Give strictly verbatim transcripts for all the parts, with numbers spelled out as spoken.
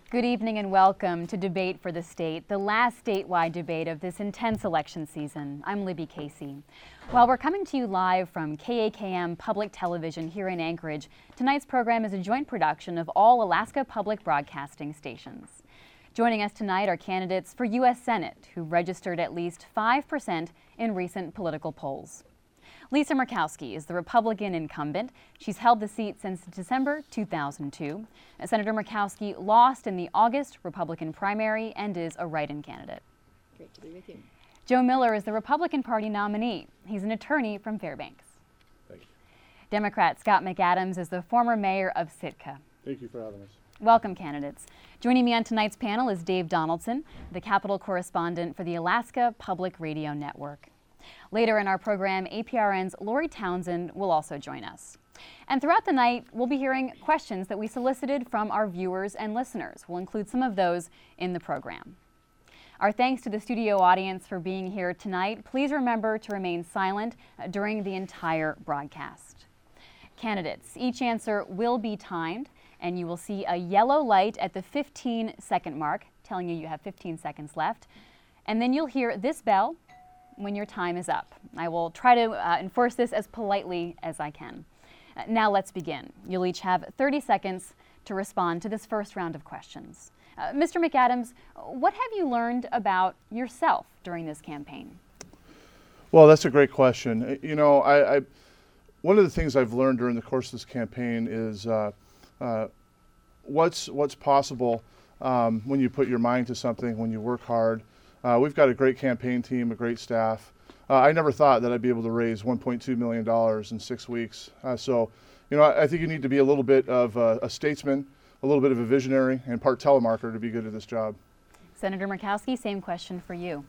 Good evening and welcome to Debate for the State, the last statewide debate of this intense election season. I'm Libby Casey. While we're coming to you live from K A K M Public Television here in Anchorage, tonight's program is a joint production of all Alaska Public Broadcasting stations. Joining us tonight are candidates for U S Senate who registered at least five percent in recent political polls. Lisa Murkowski is the Republican incumbent. She's held the seat since December two thousand two. Senator Murkowski lost in the August Republican primary and is a write-in candidate. Great to be with you. Joe Miller is the Republican Party nominee. He's an attorney from Fairbanks. Thank you. Democrat Scott McAdams is the former mayor of Sitka. Thank you for having us. Welcome, candidates. Joining me on tonight's panel is Dave Donaldson, the Capitol correspondent for the Alaska Public Radio Network. Later in our program, A P R N's Lori Townsend will also join us. And throughout the night, we'll be hearing questions that we solicited from our viewers and listeners. We'll include some of those in the program. Our thanks to the studio audience for being here tonight. Please remember to remain silent during the entire broadcast. Candidates, each answer will be timed, and you will see a yellow light at the fifteen second mark telling you you have fifteen seconds left. And then you'll hear this bell when your time is up. I will try to uh, enforce this as politely as I can. Uh, now let's begin. You'll each have thirty seconds to respond to this first round of questions. Uh, Mister McAdams, what have you learned about yourself during this campaign? Well, that's a great question. You know, I, I one of the things I've learned during the course of this campaign is uh, uh, what's what's possible um, when you put your mind to something, when you work hard. Uh, we've got a great campaign team, a great staff. Uh, I never thought that I'd be able to raise one point two million dollars in six weeks. Uh, so, you know, I, I think you need to be a little bit of a, a statesman, a little bit of a visionary, and part telemarketer to be good at this job. Senator Murkowski, same question for you.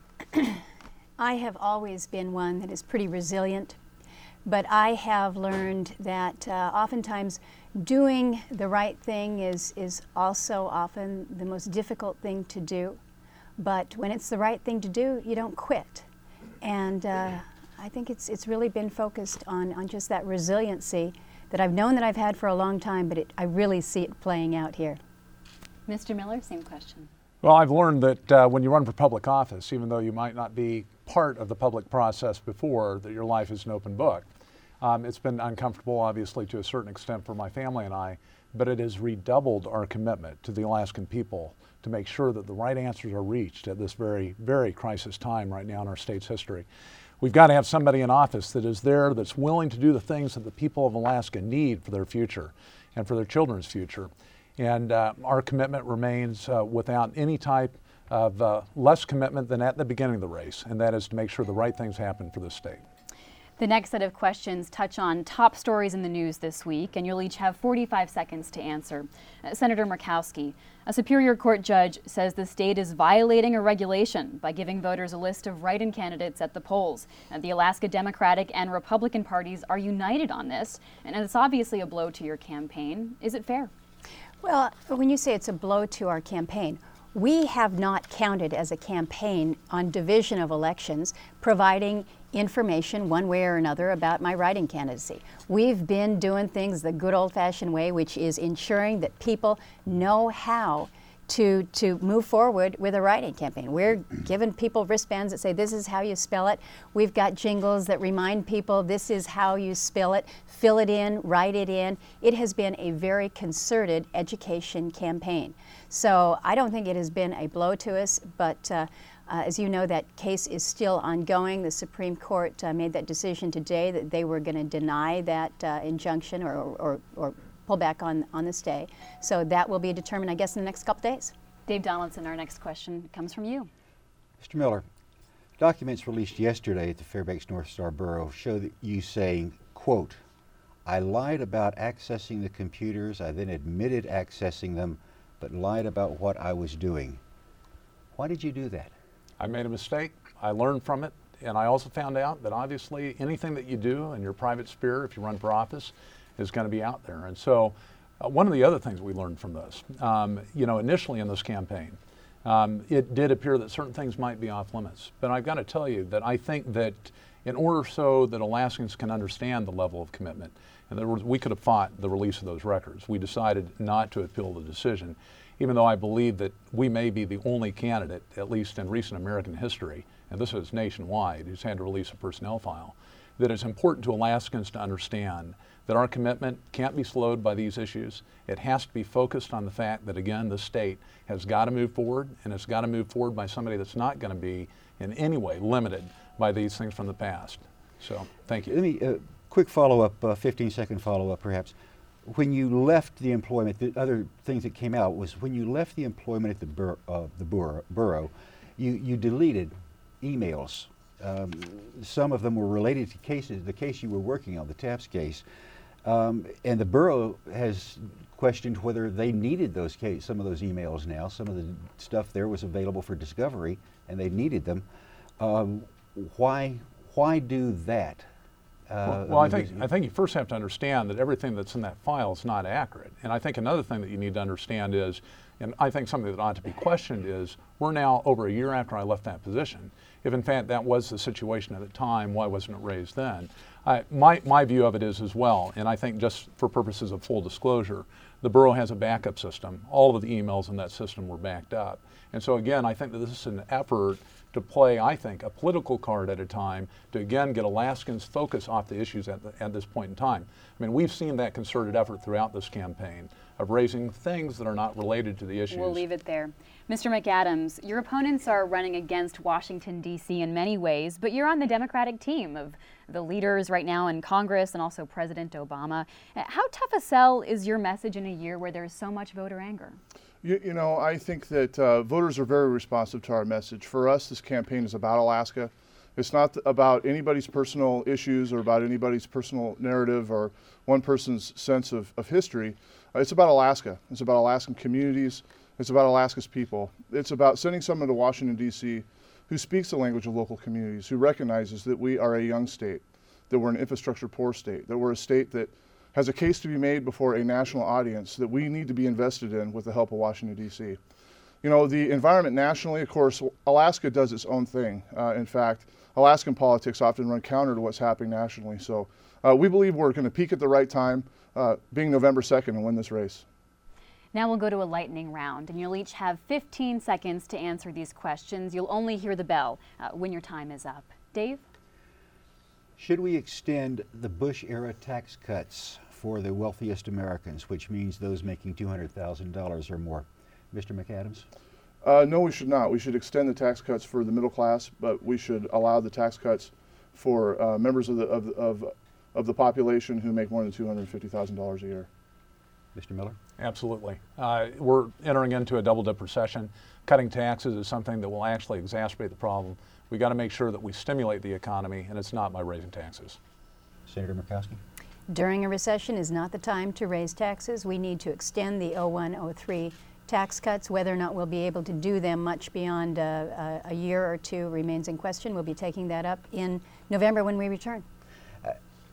I have always been one that is pretty resilient, but I have learned that uh, oftentimes doing the right thing is, is also often the most difficult thing to do. But when it's the right thing to do, you don't quit. And uh, I think it's it's really been focused on, on just that resiliency that I've known that I've had for a long time, but it, I really see it playing out here. Mister Miller, same question. Well, I've learned that uh, when you run for public office, even though you might not be part of the public process before, that your life is an open book. Um, it's been uncomfortable, obviously, to a certain extent for my family and I, but it has redoubled our commitment to the Alaskan people to make sure that the right answers are reached at this very, very crisis time right now in our state's history. We've got to have somebody in office that is there, that's willing to do the things that the people of Alaska need for their future and for their children's future. And uh, our commitment remains uh, without any type of uh, less commitment than at the beginning of the race, and that is to make sure the right things happen for the state. The next set of questions touch on top stories in the news this week, and you'll each have forty-five seconds to answer. Uh, Senator Murkowski, a Superior Court judge says the state is violating a regulation by giving voters a list of write-in candidates at the polls. Uh, the Alaska Democratic and Republican parties are united on this, and it's obviously a blow to your campaign. Is it fair? Well, when you say it's a blow to our campaign, we have not counted as a campaign on division of elections, providing information one way or another about my write-in candidacy. We've been doing things the good old-fashioned way, which is ensuring that people know how to to move forward with a write-in campaign. We're giving people wristbands that say this is how you spell it. We've got jingles that remind people this is how you spell it, fill it in, write it in. It has been a very concerted education campaign. So I don't think it has been a blow to us, but uh, Uh, as you know, that case is still ongoing. The Supreme Court uh, made that decision today that they were going to deny that uh, injunction or, or, or pull back on, on the stay. So that will be determined, I guess, in the next couple days. Dave Donaldson, our next question comes from you. Mister Miller, documents released yesterday at the Fairbanks North Star Borough show that you saying, quote, I lied about accessing the computers. I then admitted accessing them, but lied about what I was doing. Why did you do that? I made a mistake, I learned from it, and I also found out that obviously anything that you do in your private sphere, if you run for office, is going to be out there. And so uh, one of the other things we learned from this, um, you know, initially in this campaign, um, it did appear that certain things might be off limits. But I've got to tell you that I think that in order so that Alaskans can understand the level of commitment, and there was, we could have fought the release of those records. We decided not to appeal the decision. even though I believe that we may be the only candidate, at least in recent American history, and this is nationwide, who's had to release a personnel file, that it's important to Alaskans to understand that our commitment can't be slowed by these issues. It has to be focused on the fact that, again, the state has got to move forward, and it's got to move forward by somebody that's not going to be in any way limited by these things from the past. So, thank you. Let me, uh, quick follow-up, uh, fifteen second follow-up perhaps. When you left the employment, the other things that came out was when you left the employment at the, bur uh, the bur borough, you, you deleted emails. Um, some of them were related to cases, the case you were working on, the TAPS case. Um, and the borough has questioned whether they needed those case, some of those emails now. Some of the stuff there was available for discovery, and they needed them. Um, why, why do that? Uh, well, well I think I think you first have to understand that everything that's in that file is not accurate. And I think another thing that you need to understand is, and I think something that ought to be questioned is, we're now over a year after I left that position. If in fact that was the situation at the time, why wasn't it raised then? I, my, my view of it is as well, and I think just for purposes of full disclosure, the borough has a backup system. All of the emails in that system were backed up. And so again, I think that this is an effort to play, I think, a political card at a time to again get Alaskans' focus off the issues at, the, at this point in time. I mean, we've seen that concerted effort throughout this campaign of raising things that are not related to the issues. We'll leave it there. Mister McAdams, your opponents are running against Washington, D C in many ways, but you're on the Democratic team of the leaders right now in Congress and also President Obama. How tough a sell is your message in a year where there's so much voter anger? You, you know, I think that uh, voters are very responsive to our message. For us, this campaign is about Alaska. It's not about anybody's personal issues or about anybody's personal narrative or one person's sense of, of history. Uh, it's about Alaska. It's about Alaskan communities. It's about Alaska's people. It's about sending someone to Washington, D C who speaks the language of local communities, who recognizes that we are a young state, that we're an infrastructure poor state, that we're a state that has a case to be made before a national audience that we need to be invested in with the help of Washington, D C You know, the environment nationally, of course, Alaska does its own thing. Uh, in fact, Alaskan politics often run counter to what's happening nationally. So uh, we believe we're going to peak at the right time, uh, being November second, and win this race. Now we'll go to a lightning round, and you'll each have fifteen seconds to answer these questions. You'll only hear the bell uh, when your time is up. Dave? Should we extend the Bush-era tax cuts for the wealthiest Americans, which means those making two hundred thousand dollars or more? Mister McAdams? Uh, no, we should not. We should extend the tax cuts for the middle class, but we should allow the tax cuts for uh, members of the, of, of, of the population who make more than two hundred fifty thousand dollars a year. Mister Miller? Absolutely. Uh, we're entering into a double-dip recession. Cutting taxes is something that will actually exacerbate the problem. We got to make sure that we stimulate the economy, and it's not by raising taxes. Senator Murkowski? During a recession is not the time to raise taxes. We need to extend the oh one oh three tax cuts. Whether or not we'll be able to do them much beyond uh, a, a year or two remains in question. We'll be taking that up in November when we return. Uh,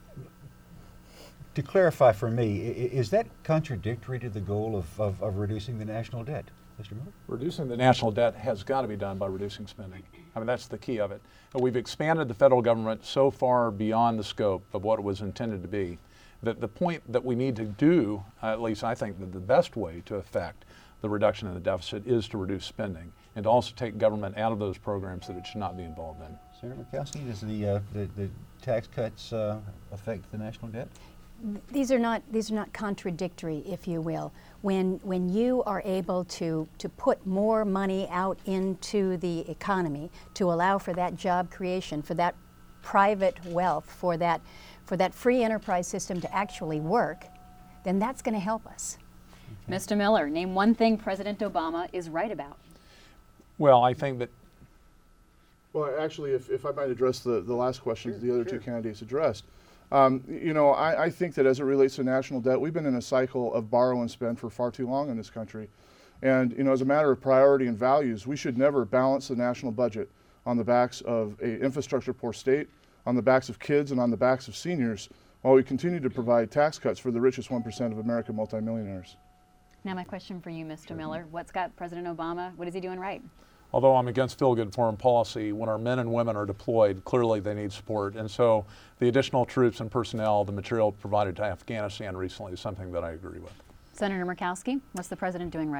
to clarify for me, is that contradictory to the goal of, of, of reducing the national debt? Mister Miller? Reducing the national debt has got to be done by reducing spending. I mean, that's the key of it. And we've expanded the federal government so far beyond the scope of what it was intended to be that the point that we need to do, uh, at least I think that the best way to affect the reduction in the deficit is to reduce spending and to also take government out of those programs that it should not be involved in. Senator Murkowski, does the, uh, the, the tax cuts uh, affect the national debt? These are not these are not contradictory, if you will. When when you are able to to put more money out into the economy to allow for that job creation, for that private wealth, for that for that free enterprise system to actually work, then that's going to help us. Okay. Mister Miller, name one thing President Obama is right about. Well, I think that. Well, actually, if, if I might address the, the last question sure, the other sure. two candidates addressed. Um, you know, I, I think that as it relates to national debt, we've been in a cycle of borrow and spend for far too long in this country. And, you know, as a matter of priority and values, we should never balance the national budget on the backs of an infrastructure poor state, on the backs of kids, and on the backs of seniors, while we continue to provide tax cuts for the richest one percent of American multimillionaires. Now my question for you, Mister Miller, what's got President Obama, what is he doing right? Although I'm against feel-good foreign policy, when our men and women are deployed, clearly they need support. And so the additional troops and personnel, the material provided to Afghanistan recently is something that I agree with. Senator Murkowski, what's the president doing right?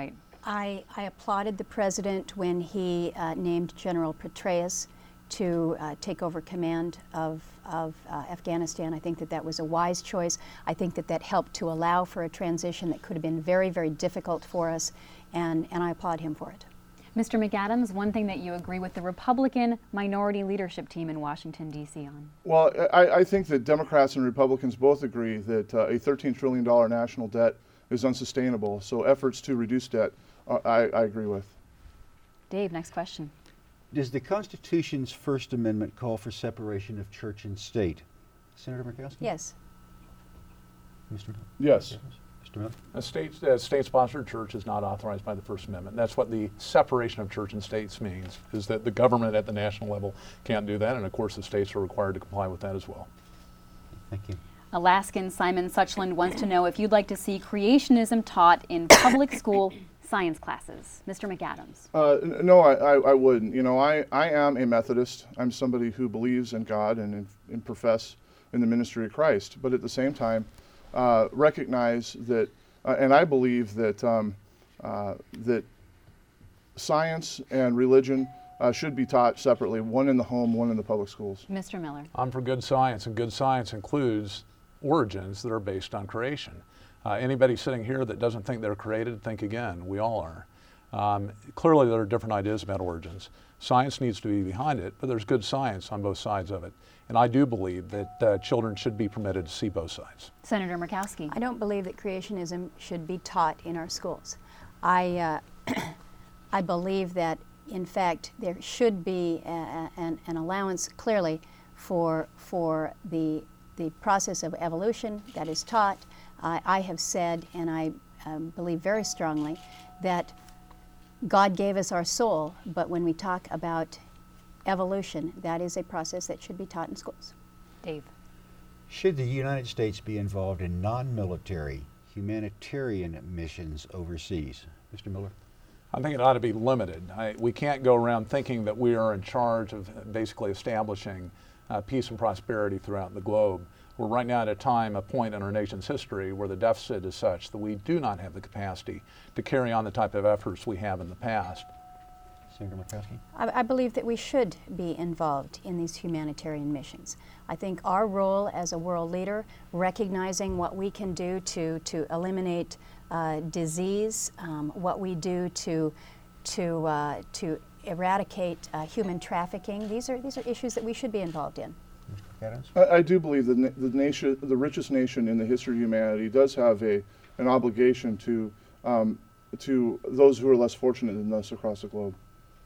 I, I applauded the president when he uh, named General Petraeus to uh, take over command of, of uh, Afghanistan. I think that that was a wise choice. I think that that helped to allow for a transition that could have been very, very difficult for us, and, and I applaud him for it. Mister McAdams, one thing that you agree with the Republican minority leadership team in Washington, D C on? Well, I, I think that Democrats and Republicans both agree that uh, a thirteen trillion dollars national debt is unsustainable, so efforts to reduce debt, uh, I, I agree with. Dave, next question. Does the Constitution's First Amendment call for separation of church and state? Senator Murkowski? Yes. Mister Miller? Yes. Mister Miller? A state, uh, state-sponsored church is not authorized by the First Amendment. That's what the separation of church and states means, is that the government at the national level can't do that, and of course the states are required to comply with that as well. Thank you. Alaskan Simon Suchland wants to know if you'd like to see creationism taught in public school science classes. Mister McAdams. Uh, n- no, I, I, I wouldn't. You know, I, I am a Methodist. I'm somebody who believes in God and, in, and profess in the ministry of Christ, but at the same time, uh, recognize that, uh, and I believe that um, uh, that science and religion uh, should be taught separately, one in the home, one in the public schools. Mister Miller. I'm for good science, and good science includes origins that are based on creation. Uh, anybody sitting here that doesn't think they're created, think again. We all are. Um, clearly there are different ideas about origins. Science needs to be behind it, but there's good science on both sides of it. And I do believe that uh, children should be permitted to see both sides. Senator Murkowski. I don't believe that creationism should be taught in our schools. I, uh, I believe that, in fact, there should be a, a, an, an allowance clearly for, for the, the process of evolution that is taught. Uh, I have said, and I um, believe very strongly, that God gave us our soul, but when we talk about evolution, that is a process that should be taught in schools. Dave. Should the United States be involved in non-military humanitarian missions overseas? Mister Miller? I think it ought to be limited. I, we can't go around thinking that we are in charge of basically establishing uh, peace and prosperity throughout the globe. We're right now at a time, a point in our nation's history where the deficit is such that we do not have the capacity to carry on the type of efforts we have in the past. Senator Murkowski? I, I believe that we should be involved in these humanitarian missions. I think our role as a world leader, recognizing what we can do to, to eliminate uh, disease, um, what we do to, to, uh, to eradicate uh, human trafficking, these are, these are issues that we should be involved in. I, I do believe that na- the nation, the richest nation in the history of humanity, does have a an obligation to um, to those who are less fortunate than us across the globe.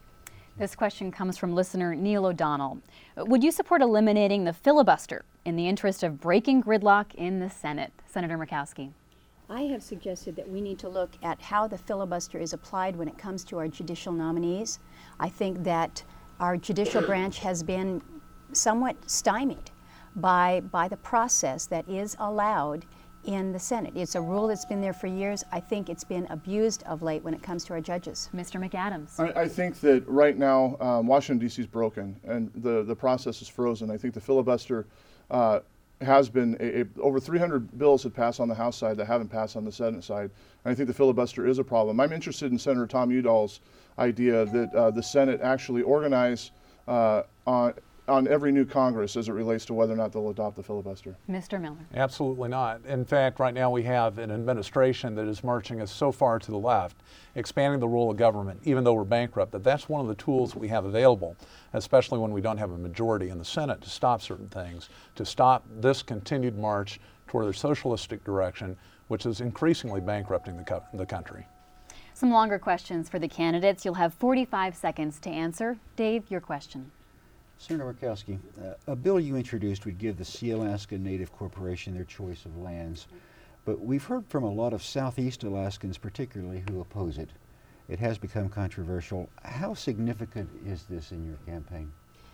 This question comes from listener Neil O'Donnell. Would you support eliminating the filibuster in the interest of breaking gridlock in the Senate? Senator Murkowski. I have suggested that we need to look at how the filibuster is applied when it comes to our judicial nominees. I think that our judicial branch has been somewhat stymied by, by the process that is allowed in the Senate. It's a rule that's been there for years. I think it's been abused of late when it comes to our judges. Mister McAdams. I, I think that right now um, Washington, D C is broken and the, the process is frozen. I think the filibuster uh, has been, a, a, over three hundred bills have passed on the House side that haven't passed on the Senate side. And I think the filibuster is a problem. I'm interested in Senator Tom Udall's idea that uh, the Senate actually organize uh, on on every new Congress as it relates to whether or not they'll adopt the filibuster. Mister Miller. Absolutely not. In fact, right now we have an administration that is marching us so far to the left, expanding the role of government, even though we're bankrupt, that that's one of the tools we have available, especially when we don't have a majority in the Senate to stop certain things, to stop this continued march toward a socialistic direction, which is increasingly bankrupting the, co- the country. Some longer questions for the candidates. You'll have forty-five seconds to answer. Dave, your question. Senator Murkowski, uh, a bill you introduced would give the Sealaska Native Corporation their choice of lands, but we've heard from a lot of Southeast Alaskans particularly who oppose it. It has become controversial. How significant is this in your campaign?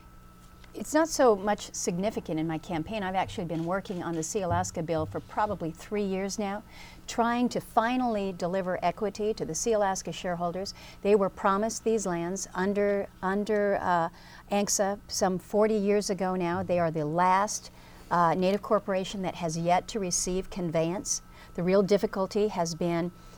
It's not so much significant in my campaign. I've actually been working on the Sealaska bill for probably three years now, trying to finally deliver equity to the Sealaska shareholders. They were promised these lands under, under uh, A N C S A some forty years ago now. They are the last uh, Native corporation that has yet to receive conveyance. The real difficulty has been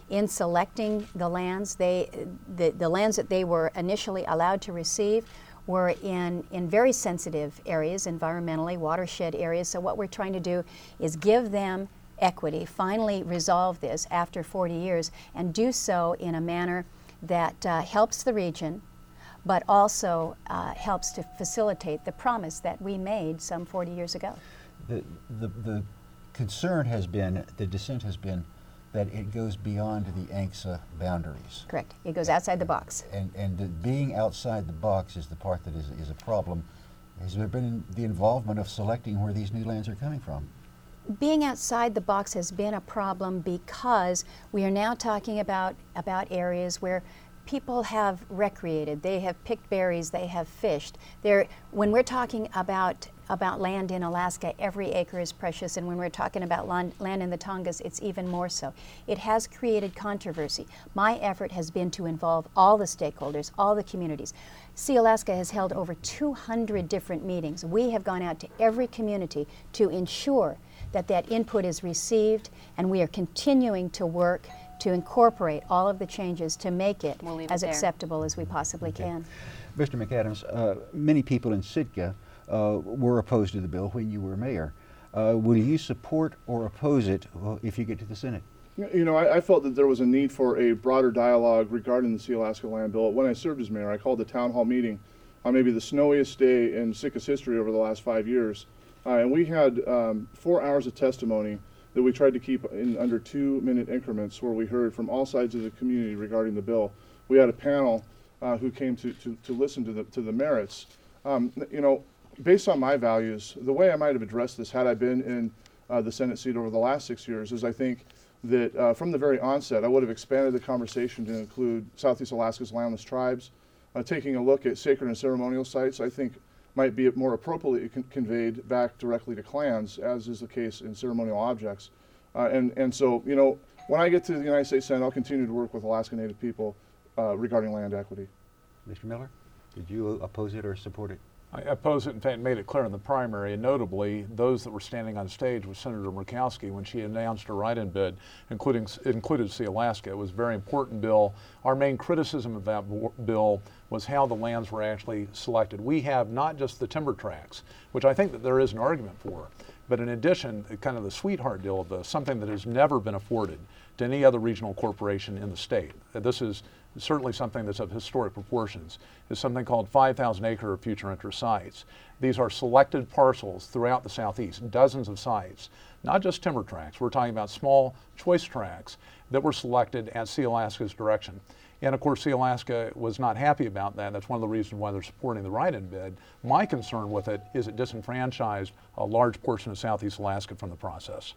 in selecting the lands. They, the, the lands that they were initially allowed to receive were in, in very sensitive areas, environmentally, watershed areas. So what we're trying to do is give them equity, finally resolve this after forty years, and do so in a manner that uh, helps the region, but also uh, helps to facilitate the promise that we made some forty years ago. The, the, the concern has been, the dissent has been, that it goes beyond the A N C S A boundaries. Correct. It goes outside the box. And, and the being outside the box is the part that is, is a problem. Has there been the involvement of selecting where these new lands are coming from? Being outside the box has been a problem because we are now talking about, about areas where people have recreated, they have picked berries, they have fished. They're, when we're talking about, about land in Alaska, every acre is precious, and when we're talking about land, land in the Tongass, it's even more so. It has created controversy. My effort has been to involve all the stakeholders, all the communities. See Alaska has held over two hundred different meetings. We have gone out to every community to ensure that that input is received, and we are continuing to work to incorporate all of the changes to make it We'll as it acceptable as we possibly Okay. can. Mister McAdams, uh, many people in Sitka uh, were opposed to the bill when you were mayor. Uh, will you support or oppose it uh, if you get to the Senate? You know, I, I felt that there was a need for a broader dialogue regarding the Sealaska Land Bill. When I served as mayor, I called a town hall meeting on maybe the snowiest day in Sitka's history over the last five years. Uh, and we had um, four hours of testimony that we tried to keep in under two minute increments, where we heard from all sides of the community regarding the bill. We had a panel uh, who came to, to, to listen to the, to the merits. Um, you know, based on my values, the way I might have addressed this had I been in uh, the Senate seat over the last six years is I think that uh, from the very onset, I would have expanded the conversation to include Southeast Alaska's landless tribes, uh, taking a look at sacred and ceremonial sites. I think might be more appropriately con conveyed back directly to clans, as is the case in ceremonial objects. Uh, and, and so, you know, when I get to the United States Senate, I'll continue to work with Alaska Native people uh, regarding land equity. Mister Miller, did you oppose it or support it? I oppose it, in fact, made it clear in the primary, and notably those that were standing on stage with Senator Murkowski when she announced her write-in bid, including included Sealaska. It was a very important bill. Our main criticism of that bill was how the lands were actually selected. We have not just the timber tracts, which I think that there is an argument for, but in addition, kind of the sweetheart deal of this, something that has never been afforded to any other regional corporation in the state. This is certainly something that's of historic proportions, is something called five thousand acre future interest sites. These are selected parcels throughout the southeast, dozens of sites, not just timber tracts. We're talking about small choice tracts that were selected at Sealaska's direction. And of course, Sealaska was not happy about that. That's one of the reasons why they're supporting the write-in bid. My concern with it is it disenfranchised a large portion of Southeast Alaska from the process.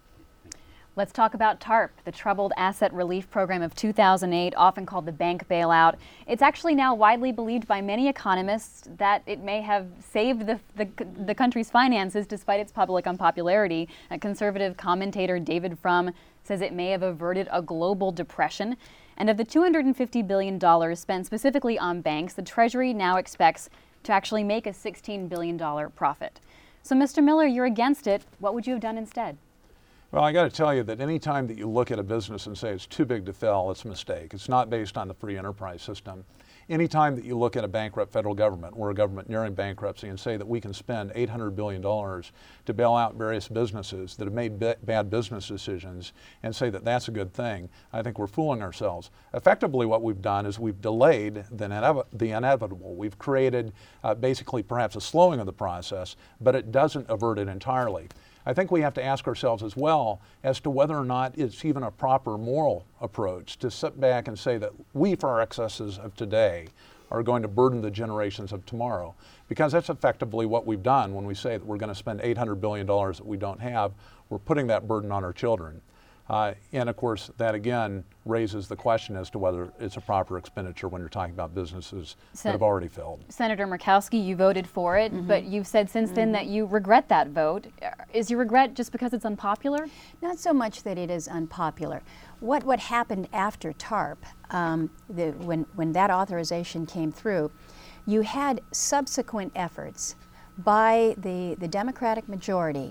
Let's talk about TARP, the Troubled Asset Relief Program of two thousand eight, often called the bank bailout. It's actually now widely believed by many economists that it may have saved the, the, the country's finances despite its public unpopularity. A conservative commentator David Frum says it may have averted a global depression. And of the two hundred fifty billion dollars spent specifically on banks, the Treasury now expects to actually make a sixteen billion dollars profit. So, Mister Miller, you're against it. What would you have done instead? Well, I got to tell you that any time that you look at a business and say it's too big to fail, it's a mistake. It's not based on the free enterprise system. Any time that you look at a bankrupt federal government or a government nearing bankruptcy and say that we can spend eight hundred billion dollars to bail out various businesses that have made bad business decisions and say that that's a good thing, I think we're fooling ourselves. Effectively, what we've done is we've delayed the, inev the inevitable. We've created uh, basically perhaps a slowing of the process, but it doesn't avert it entirely. I think we have to ask ourselves as well as to whether or not it's even a proper moral approach to sit back and say that we, for our excesses of today, are going to burden the generations of tomorrow. Because that's effectively what we've done when we say that we're going to spend eight hundred billion dollars that we don't have. We're putting that burden on our children. Uh, and of course, that again raises the question as to whether it's a proper expenditure when you're talking about businesses Sen that have already failed. Senator Murkowski, you voted for it, mm-hmm. but you've said since mm-hmm. then that you regret that vote. Is your regret just because it's unpopular? Not so much that it is unpopular. What what happened after TARP, um, the, when, when that authorization came through, you had subsequent efforts by the, the Democratic majority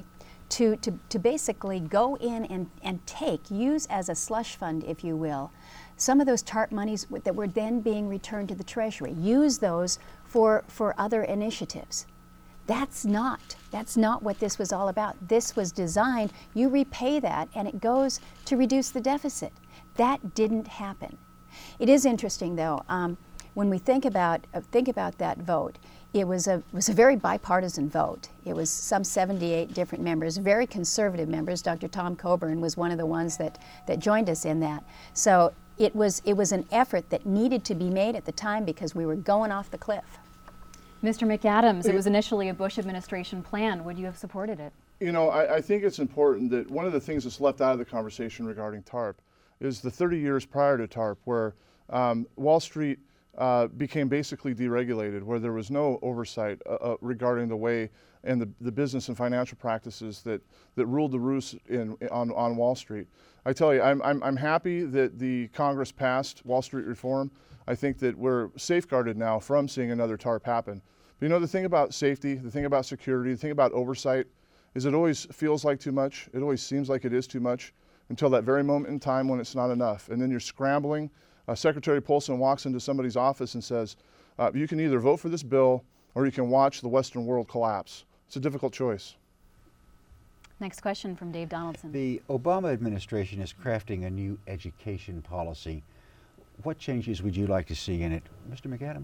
to, to, to basically go in and, and take, use as a slush fund, if you will, some of those TARP monies that were then being returned to the Treasury. Use those for, for other initiatives. That's not, that's not what this was all about. This was designed, you repay that and it goes to reduce the deficit. That didn't happen. It is interesting though, um, when we think about, uh, think about that vote, it was a, was a very bipartisan vote. It was some seventy-eight different members, very conservative members. Doctor Tom Coburn was one of the ones that, that joined us in that. So it was, it was an effort that needed to be made at the time because we were going off the cliff. Mister McAdams, it was initially a Bush administration plan. Would you have supported it? You know, I, I think it's important that one of the things that's left out of the conversation regarding TARP is the thirty years prior to TARP where um, Wall Street uh, became basically deregulated, where there was no oversight uh, uh, regarding the way and the, the business and financial practices that, that ruled the roost in, on, on Wall Street. I tell you, I'm, I'm, I'm happy that the Congress passed Wall Street reform. I think that we're safeguarded now from seeing another TARP happen. But you know, the thing about safety, the thing about security, the thing about oversight is it always feels like too much. It always seems like it is too much until that very moment in time when it's not enough. And then you're scrambling. Uh, Secretary Paulson walks into somebody's office and says, uh, you can either vote for this bill or you can watch the Western world collapse. It's a difficult choice. Next question from Dave Donaldson. The Obama administration is crafting a new education policy. What changes would you like to see in it? Mister McAdams?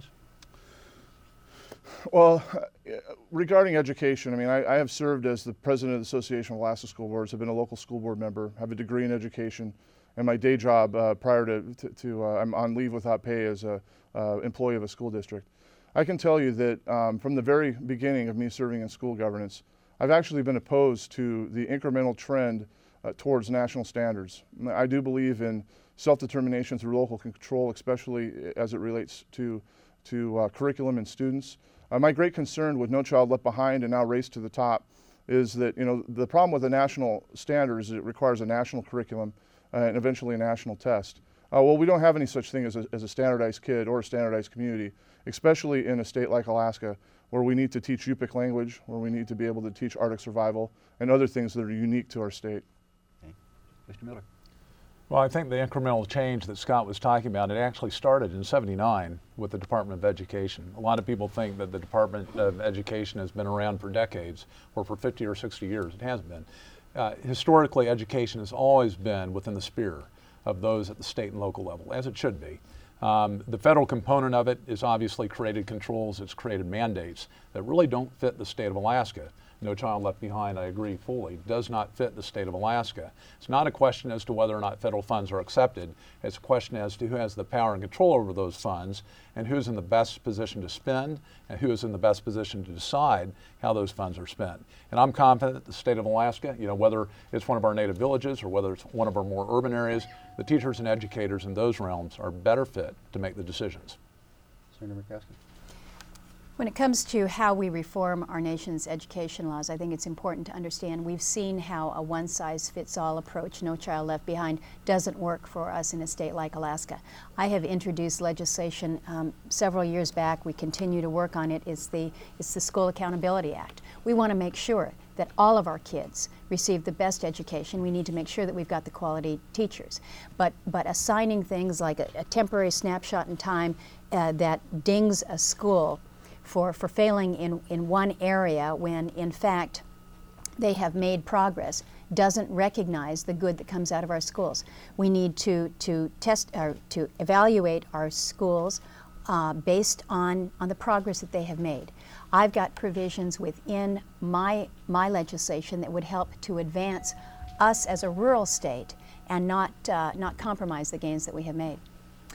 Well, regarding education, I mean, I, I have served as the president of the Association of Alaska School Boards. I've been a local school board member, have a degree in education, and my day job uh, prior to, to, to uh, I'm on leave without pay as a uh, employee of a school district. I can tell you that um, from the very beginning of me serving in school governance, I've actually been opposed to the incremental trend uh, towards national standards. I do believe in self-determination through local control, especially as it relates to, to uh, curriculum and students. Uh, my great concern with No Child Left Behind and now Race to the Top is that, you know, the problem with the national standard is it requires a national curriculum uh, and eventually a national test. Uh, well, we don't have any such thing as a, as a standardized kid or a standardized community, especially in a state like Alaska, where we need to teach Yupik language, where we need to be able to teach Arctic survival, and other things that are unique to our state. Okay. Mister Miller. Well, I think the incremental change that Scott was talking about, it actually started in seventy-nine with the Department of Education. A lot of people think that the Department of Education has been around for decades, or for fifty or sixty years. It hasn't been. Uh, historically, education has always been within the sphere of those at the state and local level, as it should be. Um, the federal component of it is obviously created controls, it's created mandates that really don't fit the state of Alaska. No Child Left Behind, I agree fully, does not fit the state of Alaska. It's not a question as to whether or not federal funds are accepted. It's a question as to who has the power and control over those funds and who's in the best position to spend and who is in the best position to decide how those funds are spent. And I'm confident that the state of Alaska, you know, whether it's one of our native villages or whether it's one of our more urban areas, the teachers and educators in those realms are better fit to make the decisions. Senator Murkowski. When it comes to how we reform our nation's education laws, I think it's important to understand we've seen how a one-size-fits-all approach, No Child Left Behind, doesn't work for us in a state like Alaska. I have introduced legislation um, several years back. We continue to work on it. It's the, it's the School Accountability Act. We want to make sure that all of our kids receive the best education. We need to make sure that we've got the quality teachers. But, but assigning things like a, a temporary snapshot in time uh, that dings a school for, for failing in, in one area when in fact they have made progress doesn't recognize the good that comes out of our schools. We need to, to test or to evaluate our schools uh, based on, on the progress that they have made. I've got provisions within my, my legislation that would help to advance us as a rural state and not, uh, not compromise the gains that we have made.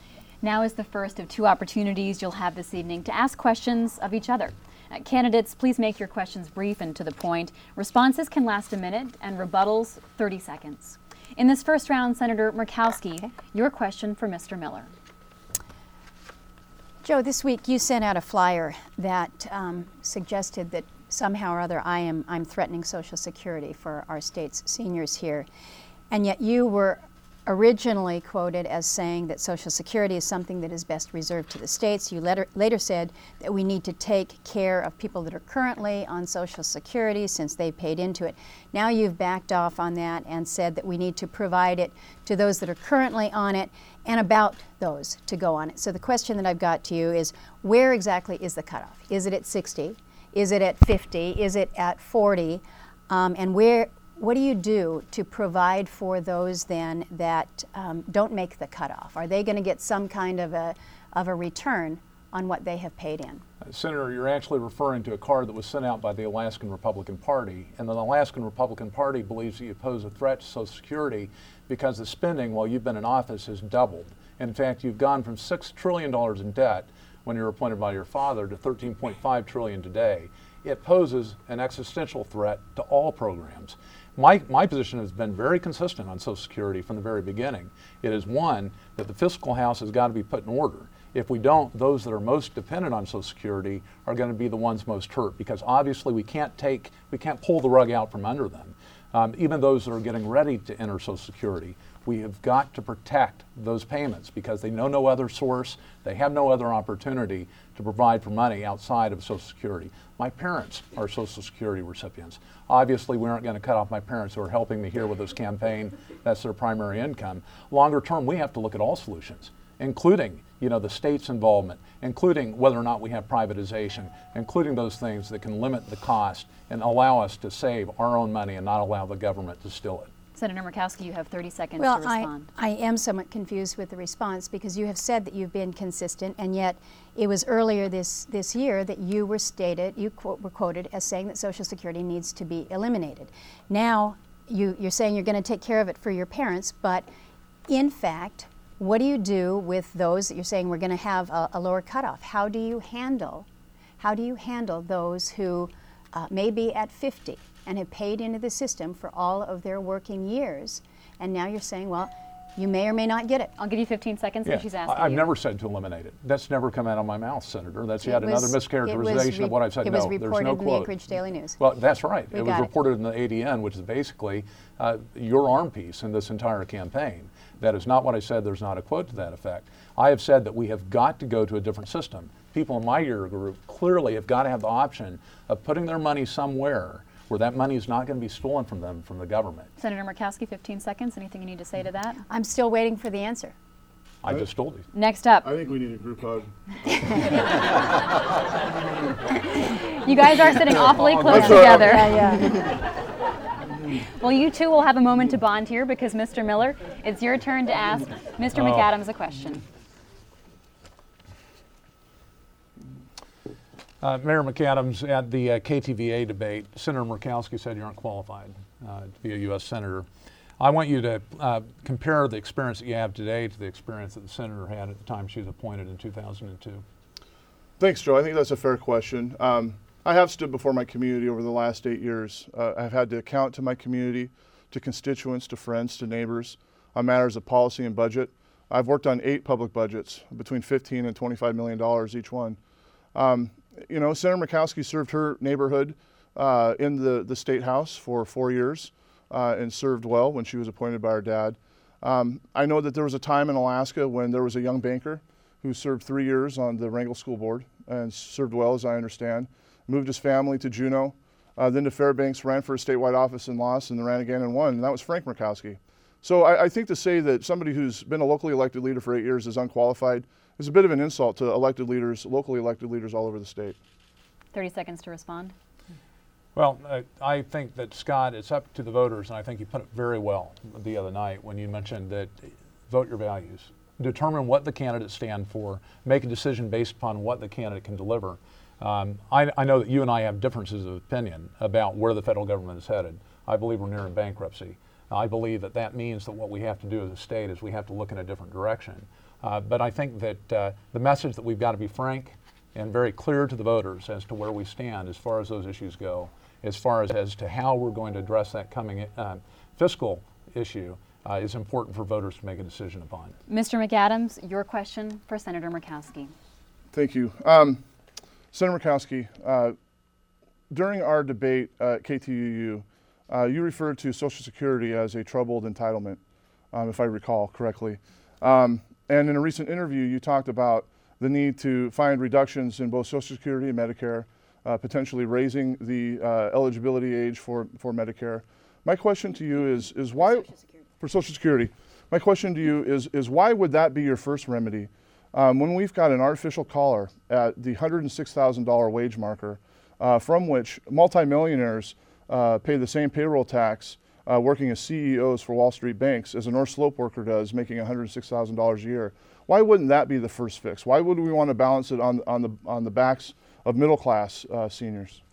Now is the first of two opportunities you'll have this evening to ask questions of each other. Uh, candidates, please make your questions brief and to the point. Responses can last a minute and rebuttals thirty seconds. In this first round, Senator Murkowski, okay. Your question for Mister Miller. Joe, this week you sent out a flyer that um, suggested that somehow or other I am I'm threatening Social Security for our state's seniors here, and yet you were originally quoted as saying that Social Security is something that is best reserved to the states. You later, later said that we need to take care of people that are currently on Social Security since they paid into it. Now you've backed off on that and said that we need to provide it to those that are currently on it and about those to go on it. So the question that I've got to you is, where exactly is the cutoff? Is it at sixty? Is it at fifty? Is it at forty? Um, and where? What do you do to provide for those then that um, don't make the cutoff? Are they going to get some kind of a, of a return on what they have paid in? Uh, Senator, you're actually referring to a card that was sent out by the Alaskan Republican Party, and the Alaskan Republican Party believes that you pose a threat to Social Security because the spending while you've been in office has doubled. In fact, you've gone from six trillion dollars in debt when you were appointed by your father to thirteen point five trillion dollars today. It poses an existential threat to all programs. My, my position has been very consistent on Social Security from the very beginning. It is one, that the fiscal house has got to be put in order. If we don't, those that are most dependent on Social Security are going to be the ones most hurt, because obviously we can't take, we can't pull the rug out from under them. Um, even those that are getting ready to enter Social Security, we have got to protect those payments because they know no other source, they have no other opportunity to provide for money outside of Social Security. My parents are Social Security recipients. Obviously, we aren't going to cut off my parents who are helping me here with this campaign. That's their primary income. Longer term, we have to look at all solutions, including, you know, the state's involvement, including whether or not we have privatization, including those things that can limit the cost and allow us to save our own money and not allow the government to steal it. Senator Murkowski, you have thirty seconds well, to respond. I, I am somewhat confused with the response because you have said that you've been consistent, and yet it was earlier this, this year that you were stated, you quote, were quoted as saying that Social Security needs to be eliminated. Now you, you're saying you're going to take care of it for your parents, but in fact, what do you do with those that you're saying we're going to have a, a lower cutoff? How do you handle, how do you handle those who uh, may be at fifty? And have paid into the system for all of their working years, and now you're saying, well, you may or may not get it. I'll give you fifteen seconds Yeah, if she's asking I, I've you. never said to eliminate it. That's never come out of my mouth, Senator. That's It yet was- another mischaracterization re- of what I've said. It was No, there's reported no in the quote. Anchorage Daily News. Well, that's right. We it was got it. reported in the A D N, which is basically uh, your arm piece in this entire campaign. That is not what I said. There's not a quote to that effect. I have said that we have got to go to a different system. People in my year group clearly have got to have the option of putting their money somewhere where that money is not going to be stolen from them from the government. Senator Murkowski, fifteen seconds. Anything you need to say to that? I'm still waiting for the answer. I just told you. Next up, I think we need a group hug. you guys are sitting awfully close That's all right. together. Yeah, yeah. Well, you two will have a moment to bond here because, Mister Miller, it's your turn to ask Mister Oh. McAdams a question. Uh, Mayor McAdams, at the uh, K T V A debate, Senator Murkowski said you aren't qualified uh, to be a U S Senator. I want you to uh, compare the experience that you have today to the experience that the Senator had at the time she was appointed in two thousand two. Thanks, Joe. I think that's a fair question. Um, I have stood before my community over the last eight years. Uh, I've had to account to my community, to constituents, to friends, to neighbors on matters of policy and budget. I've worked on eight public budgets, between fifteen and twenty-five million dollars each one. Um, you know, Senator Murkowski served her neighborhood uh, in the, the State House for four years uh, and served well when she was appointed by her dad. Um, I know that there was a time in Alaska when there was a young banker who served three years on the Wrangell School Board and served well, as I understand, moved his family to Juneau, uh, then to Fairbanks, ran for a statewide office and lost, and then ran again and won, and that was Frank Murkowski. So I, I think to say that somebody who's been a locally elected leader for eight years is unqualified is a bit of an insult to elected leaders, locally elected leaders all over the state. thirty seconds to respond. Well, uh, I think that, Scott, it's up to the voters, and I think you put it very well the other night when you mentioned that vote your values. Determine what the candidates stand for. Make a decision based upon what the candidate can deliver. Um, I, I know that you and I have differences of opinion about where the federal government is headed. I believe we're nearing bankruptcy. I believe that that means that what we have to do as a state is we have to look in a different direction. Uh, but I think that uh, the message that we've got to be frank and very clear to the voters as to where we stand as far as those issues go, as far as, as to how we're going to address that coming uh, fiscal issue uh, is important for voters to make a decision upon. Mister McAdams, your question for Senator Murkowski. Thank you. Um, Senator Murkowski, uh, during our debate at K T U U, uh, you referred to Social Security as a troubled entitlement. um, if I recall correctly. Um, and in a recent interview, you talked about the need to find reductions in both Social Security and Medicare, uh, potentially raising the uh, eligibility age for, for Medicare. My question to you is, is why, Social Security. for Social Security, my question to you is, is why would that be your first remedy um, when we've got an artificial collar at the one hundred six thousand dollar wage marker, uh, from which multimillionaires uh, pay the same payroll tax uh, working as C E Os for Wall Street banks as a North Slope worker does, making one hundred six thousand dollars a year? Why wouldn't that be the first fix? Why would we want to balance it on, on, the, on the backs of middle class uh, seniors?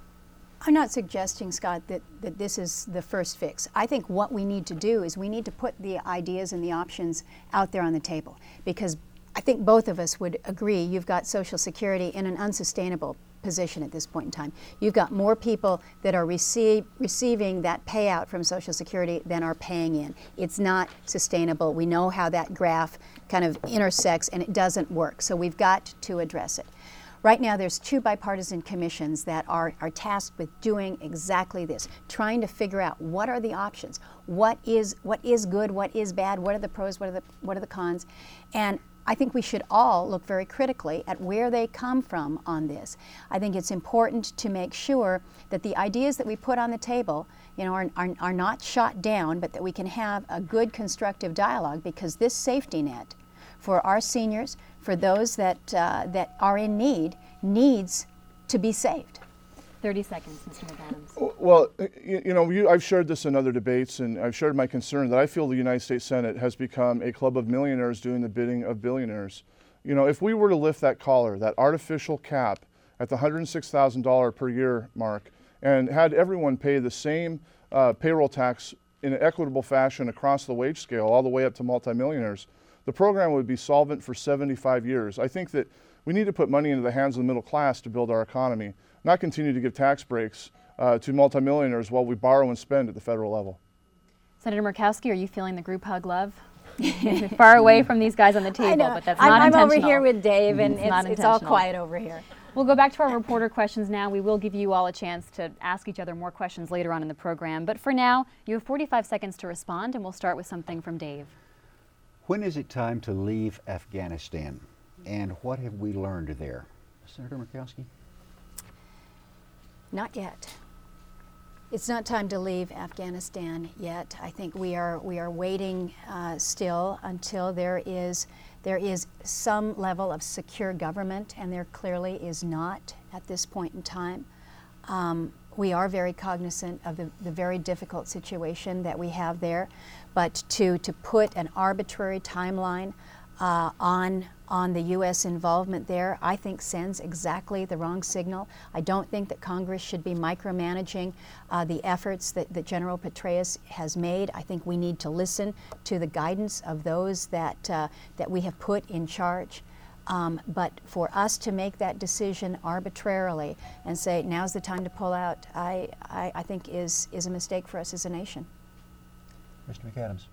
I'm not suggesting, Scott, that, that this is the first fix. I think what we need to do is we need to put the ideas and the options out there on the table, because I think both of us would agree you've got Social Security in an unsustainable position at this point in time. You've got more people that are receive, receiving that payout from Social Security than are paying in. It's not sustainable. We know how that graph kind of intersects, and it doesn't work. So we've got to address it. Right now, there's two bipartisan commissions that are, are tasked with doing exactly this, trying to figure out what are the options, what is what is good, what is bad, what are the pros, what are the what are the cons, and I think we should all look very critically at where they come from on this. I think it's important to make sure that the ideas that we put on the table, you know, are, are, are not shot down, but that we can have a good constructive dialogue, because this safety net for our seniors, for those that, uh, that are in need, needs to be saved. thirty seconds, Mister McAdams. Well, you, you know, you, I've shared this in other debates, and I've shared my concern that I feel the United States Senate has become a club of millionaires doing the bidding of billionaires. You know, if we were to lift that collar, that artificial cap at the one hundred six thousand dollars per year mark, and had everyone pay the same uh, payroll tax in an equitable fashion across the wage scale, all the way up to multimillionaires, the program would be solvent for seventy-five years. I think that we need to put money into the hands of the middle class to build our economy, not continue to give tax breaks uh, to multimillionaires while we borrow and spend at the federal level. Senator Murkowski, are you feeling the group hug love? Far away from these guys on the table, I know. but that's I'm, not I'm intentional. over here with Dave, and It's it's, not it's all intentional. quiet over here. We'll go back to our reporter questions now. We will give you all a chance to ask each other more questions later on in the program. But for now, you have forty-five seconds to respond, and we'll start with something from Dave. When is it time to leave Afghanistan, and what have we learned there? Senator Murkowski? Not yet. It's not time to leave Afghanistan yet. I think we are we are waiting uh, still until there is there is some level of secure government, and there clearly is not at this point in time. Um, we are very cognizant of the, the very difficult situation that we have there, but to to put an arbitrary timeline uh, on on the U S involvement there, I think sends exactly the wrong signal. I don't think that Congress should be micromanaging uh, the efforts that, that General Petraeus has made. I think we need to listen to the guidance of those that, uh, that we have put in charge. Um, but for us to make that decision arbitrarily and say, now's the time to pull out, I, I, I think is, is a mistake for us as a nation. Mister McAdams.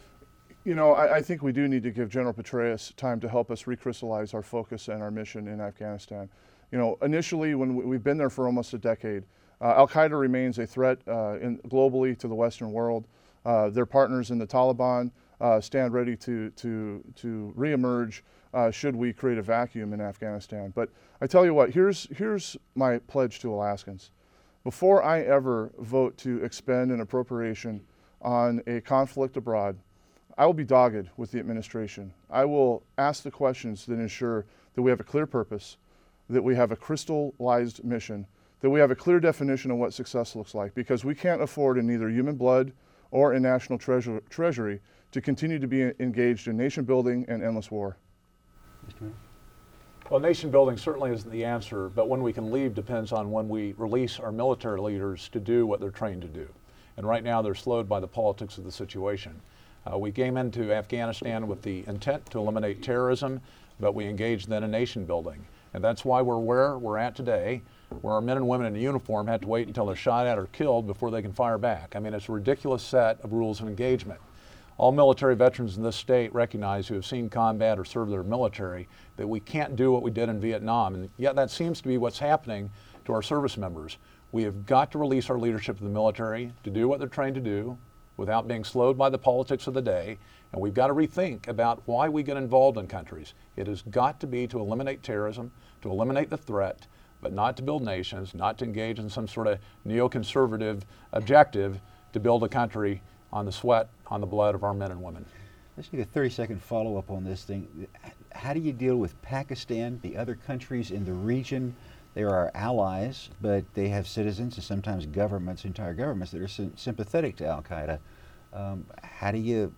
You know, I, I think we do need to give General Petraeus time to help us recrystallize our focus and our mission in Afghanistan. You know, initially, when we, we've been there for almost a decade, uh, Al-Qaeda remains a threat uh, in, globally to the Western world. Uh, their partners in the Taliban uh, stand ready to, to, to reemerge uh, should we create a vacuum in Afghanistan. But I tell you what, here's, here's my pledge to Alaskans. Before I ever vote to expend an appropriation on a conflict abroad, I will be dogged with the administration. I will ask the questions that ensure that we have a clear purpose, that we have a crystallized mission, that we have a clear definition of what success looks like, because we can't afford in either human blood or in national treasure, treasury to continue to be engaged in nation building and endless war. Mister Mayor? Well, nation building certainly isn't the answer, but when we can leave depends on when we release our military leaders to do what they're trained to do. And right now they're slowed by the politics of the situation. Uh, we came into Afghanistan with the intent to eliminate terrorism, but we engaged then in nation building. And that's why we're where we're at today, where our men and women in uniform had to wait until they're shot at or killed before they can fire back. I mean, it's a ridiculous set of rules of engagement. All military veterans in this state recognize, who have seen combat or served their military, that we can't do what we did in Vietnam. And yet that seems to be what's happening to our service members. We have got to release our leadership of the military to do what they're trained to do, without being slowed by the politics of the day. And we've got to rethink about why we get involved in countries. It has got to be to eliminate terrorism, to eliminate the threat, but not to build nations, not to engage in some sort of neoconservative objective to build a country on the sweat, on the blood of our men and women. Let's need a thirty second follow up on this thing. How do you deal with Pakistan, the other countries in the region? They are our allies, but they have citizens and sometimes governments, entire governments, that are sy- sympathetic to Al Qaeda. Um, how do you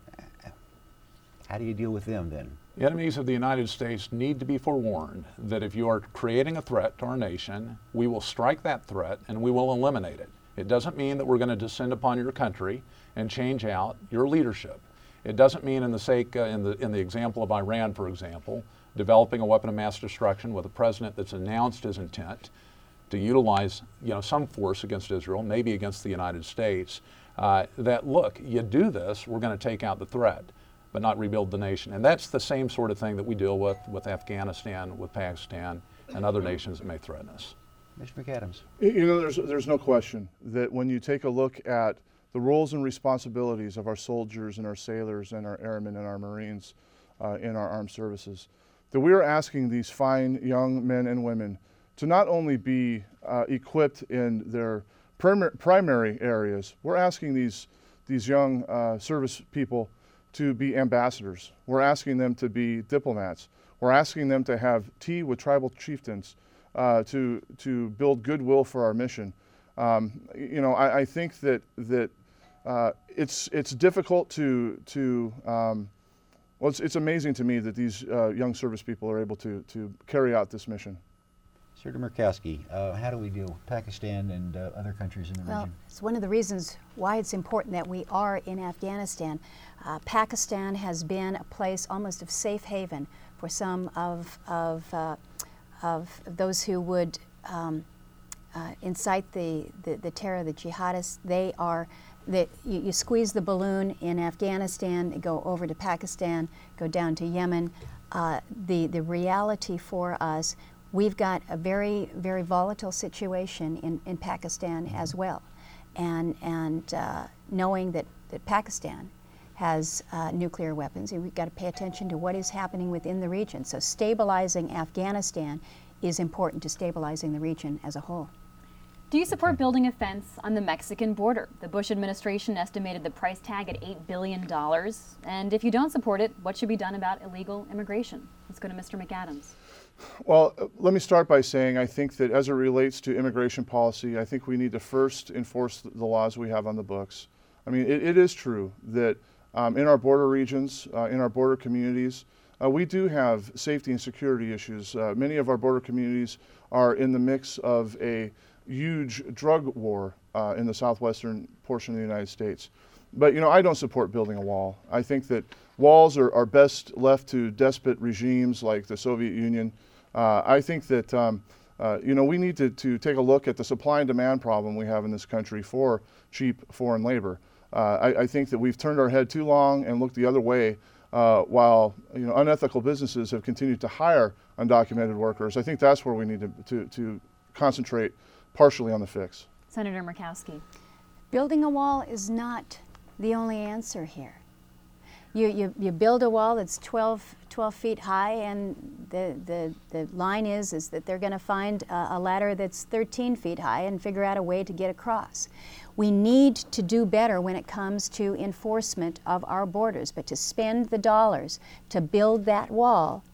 how do you deal with them then? Enemies of the United States need to be forewarned that if you are creating a threat to our nation, we will strike that threat and we will eliminate it. It doesn't mean that we're going to descend upon your country and change out your leadership. It doesn't mean, in the sake, uh, in the in the example of Iran, for example, developing a weapon of mass destruction with a president that's announced his intent to utilize, you know, some force against Israel, maybe against the United States. Uh, that look, you do this, we're going to take out the threat, but not rebuild the nation. And that's the same sort of thing that we deal with with Afghanistan, with Pakistan, and other nations that may threaten us. Mister McAdams. You know, there's there's no question that when you take a look at the roles and responsibilities of our soldiers and our sailors and our airmen and our Marines uh, in our armed services, that we are asking these fine young men and women to not only be uh, equipped in their prim- primary areas, we're asking these, these young uh, service people to be ambassadors. We're asking them to be diplomats. We're asking them to have tea with tribal chieftains uh, to, to build goodwill for our mission. Um, you know, I, I think that, that Uh, it's it's difficult to to um, well, it's, it's amazing to me that these uh, young service people are able to to carry out this mission. Senator Murkowski, uh, how do we deal with Pakistan and uh, other countries in the Well, region? it's one of the reasons why it's important that we are in Afghanistan. Uh, Pakistan has been a place almost of safe haven for some of of uh, of those who would um, uh, incite the, the the terror, the jihadists. They are. That you, you squeeze the balloon in Afghanistan, go over to Pakistan, go down to Yemen. Uh, the, the reality for us, we've got a very, very volatile situation in, in Pakistan as well. And, and uh, knowing that, that Pakistan has uh, nuclear weapons, we've got to pay attention to what is happening within the region. So stabilizing Afghanistan is important to stabilizing the region as a whole. Do you support building a fence on the Mexican border? The Bush administration estimated the price tag at eight billion dollars. And if you don't support it, what should be done about illegal immigration? Let's go to Mister McAdams. Well, uh, let me start by saying I think that as it relates to immigration policy, I think we need to first enforce the, the laws we have on the books. I mean, it, it is true that um, in our border regions, uh, in our border communities, uh, we do have safety and security issues. Uh, many of our border communities are in the mix of a huge drug war uh, in the southwestern portion of the United States. But, you know, I don't support building a wall. I think that walls are, are best left to despot regimes like the Soviet Union. Uh, I think that, um, uh, you know, we need to, to take a look at the supply and demand problem we have in this country for cheap foreign labor. Uh, I, I think that we've turned our head too long and looked the other way uh, while, you know, unethical businesses have continued to hire undocumented workers. I think that's where we need to, to, to concentrate partially on the fix. Senator Murkowski. Building a wall is not the only answer here. You, you, you build a wall that's twelve, twelve feet high, and the, the, the line is, is that they're going to find a, a ladder that's thirteen feet high and figure out a way to get across. We need to do better when it comes to enforcement of our borders, but to spend the dollars to build that wall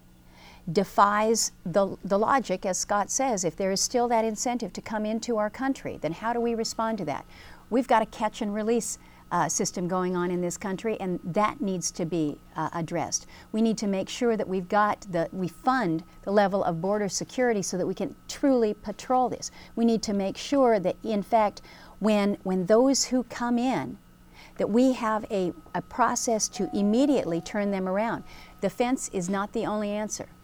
defies the, the logic, as Scott says. If there is still that incentive to come into our country, then how do we respond to that? We've got a catch and release uh, system going on in this country, and that needs to be uh, addressed. We need to make sure that we've got the, we fund the level of border security so that we can truly patrol this. We need to make sure that, in fact, when, when those who come in, that we have a, a process to immediately turn them around. The fence is not the only answer.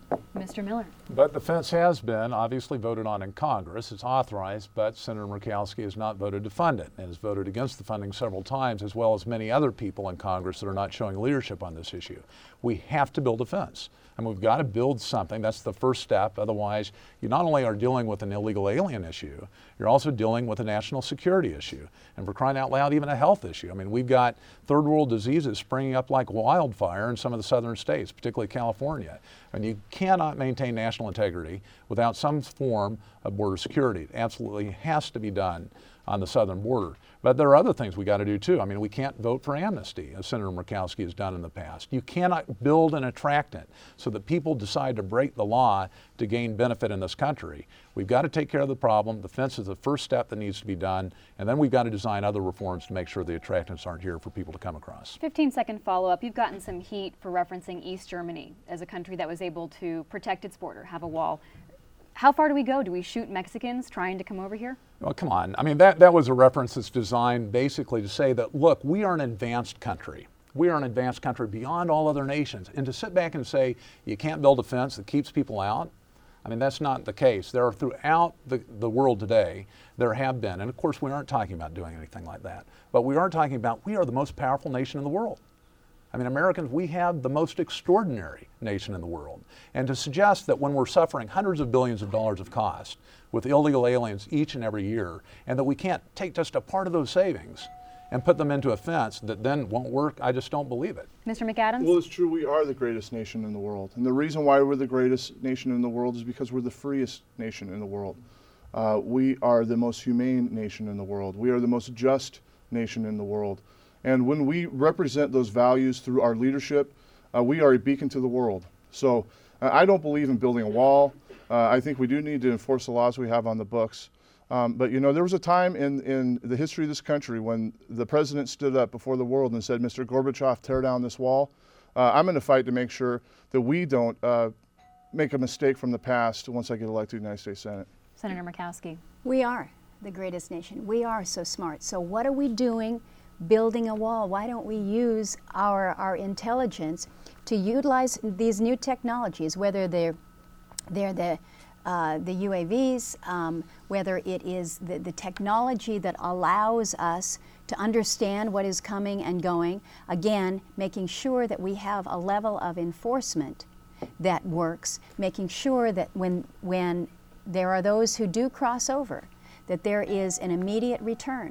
Mister Miller. But the fence has been obviously voted on in Congress. It's authorized, but Senator Murkowski has not voted to fund it and has voted against the funding several times, as well as many other people in Congress that are not showing leadership on this issue. We have to build a fence. And we've got to build something. That's the first step. Otherwise, you not only are dealing with an illegal alien issue, you're also dealing with a national security issue. And for crying out loud, even a health issue. I mean, we've got third world diseases springing up like wildfire in some of the southern states, particularly California. And you cannot maintain national integrity without some form of border security. It absolutely has to be done on the southern border. But there are other things we got to do too. I mean, we can't vote for amnesty, as Senator Murkowski has done in the past. You cannot build an attractant so that people decide to break the law to gain benefit in this country. We've got to take care of the problem. The fence is the first step that needs to be done, and then we've got to design other reforms to make sure the attractants aren't here for people to come across. fifteen second follow-up. You've gotten some heat for referencing East Germany as a country that was able to protect its border, have a wall. How far do we go? Do we shoot Mexicans trying to come over here? Well, come on. I mean, that, that was a reference that's designed basically to say that, look, we are an advanced country. We are an advanced country beyond all other nations. And to sit back and say you can't build a fence that keeps people out, I mean, that's not the case. There are throughout the, the world today, there have been, and of course we aren't talking about doing anything like that, but we are talking about we are the most powerful nation in the world. I mean, Americans, we have the most extraordinary nation in the world. And to suggest that when we're suffering hundreds of billions of dollars of cost with illegal aliens each and every year, and that we can't take just a part of those savings and put them into a fence that then won't work, I just don't believe it. Mister McAdams? Well, it's true, we are the greatest nation in the world. And the reason why we're the greatest nation in the world is because we're the freest nation in the world. Uh, we are the most humane nation in the world. We are the most just nation in the world. And when we represent those values through our leadership, uh, we are a beacon to the world. So uh, I don't believe in building a wall. Uh, I think we do need to enforce the laws we have on the books. Um, but you know, there was a time in, in the history of this country when the president stood up before the world and said, Mister Gorbachev, tear down this wall. Uh, I'm going to fight to make sure that we don't uh, make a mistake from the past once I get elected to the United States Senate. Senator Murkowski. We are the greatest nation. We are so smart. So what are we doing building a wall? Why don't we use our, our intelligence to utilize these new technologies, whether they're, they're the, uh, the U A Vs, um, whether it is the, the technology that allows us to understand what is coming and going, again, making sure that we have a level of enforcement that works, making sure that when, when there are those who do cross over, that there is an immediate return.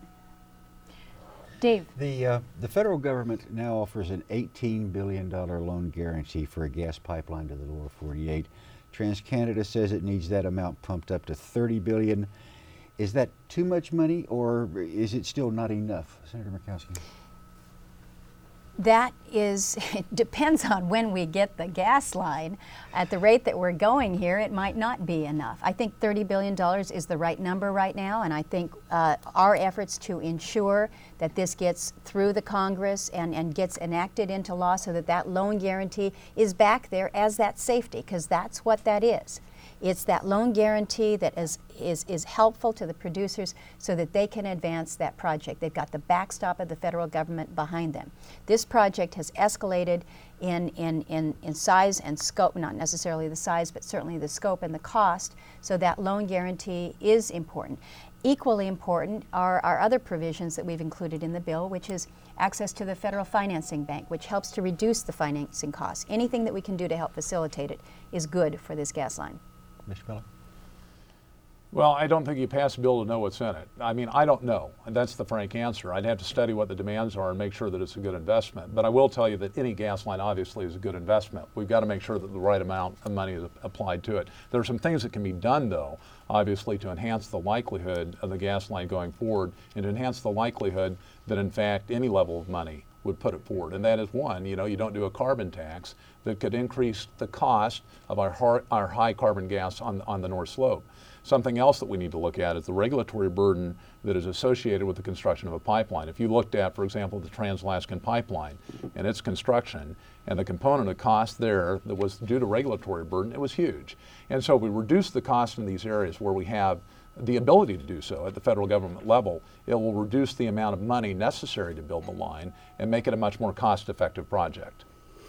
Dave. The, uh, the federal government now offers an eighteen billion dollars loan guarantee for a gas pipeline to the lower forty-eight. TransCanada says it needs that amount pumped up to thirty billion dollars. Is that too much money, or is it still not enough? Senator Murkowski. That is, it depends on when we get the gas line. At the rate that we're going here, it might not be enough. I think thirty billion dollars is the right number right now, and I think uh, our efforts to ensure that this gets through the Congress and, and gets enacted into law so that that loan guarantee is back there as that safety, because that's what that is. It's that loan guarantee that is, is, is helpful to the producers so that they can advance that project. They've got the backstop of the federal government behind them. This project has escalated in, in, in, in size and scope, not necessarily the size, but certainly the scope and the cost, so that loan guarantee is important. Equally important are our other provisions that we've included in the bill, which is access to the Federal Financing Bank, which helps to reduce the financing costs. Anything that we can do to help facilitate it is good for this gas line. Mister Miller? Well, I don't think you pass a bill to know what's in it. I mean, I don't know, and that's the frank answer. I'd have to study what the demands are and make sure that it's a good investment. But I will tell you that any gas line obviously is a good investment. We've got to make sure that the right amount of money is applied to it. There are some things that can be done, though, obviously, to enhance the likelihood of the gas line going forward and to enhance the likelihood that, in fact, any level of money would put it forward. And that is one, you know, you don't do a carbon tax that could increase the cost of our, har- our high carbon gas on, on the North Slope. Something else that we need to look at is the regulatory burden that is associated with the construction of a pipeline. If you looked at, for example, the Trans-Alaskan Pipeline and its construction and the component of cost there that was due to regulatory burden, it was huge. And so if we reduce the cost in these areas where we have the ability to do so at the federal government level, it will reduce the amount of money necessary to build the line and make it a much more cost-effective project.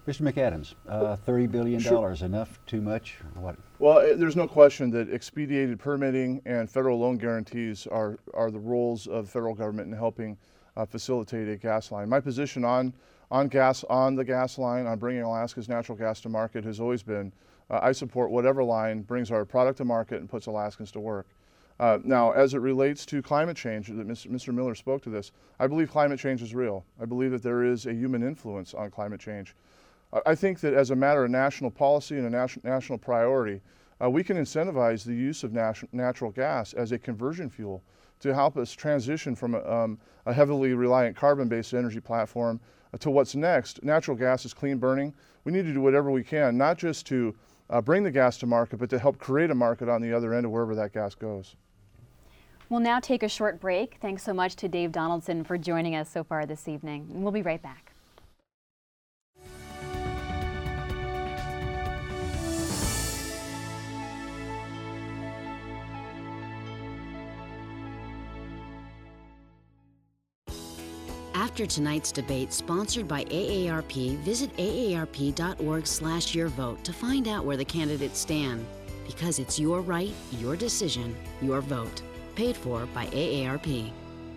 Mister McAdams, uh, thirty billion dollars, sure. Enough, too much, or what? Well, it, there's no question that expedited permitting and federal loan guarantees are, are the roles of federal government in helping uh, facilitate a gas line. My position on, on gas, on the gas line, on bringing Alaska's natural gas to market has always been, uh, I support whatever line brings our product to market and puts Alaskans to work. Uh, now, as it relates to climate change, that Mister Miller spoke to this, I believe climate change is real. I believe that there is a human influence on climate change. I think that as a matter of national policy and a nat national priority, uh, we can incentivize the use of nat natural gas as a conversion fuel to help us transition from a, um, a heavily reliant carbon-based energy platform uh, to what's next. Natural gas is clean burning. We need to do whatever we can, not just to uh, bring the gas to market, but to help create a market on the other end of wherever that gas goes. We'll now take a short break. Thanks so much to Dave Donaldson for joining us so far this evening. We'll be right back. After tonight's debate, sponsored by A A R P, visit A A R P dot org slash your vote to find out where the candidates stand. Because it's your right, your decision, your vote. Paid for by A A R P.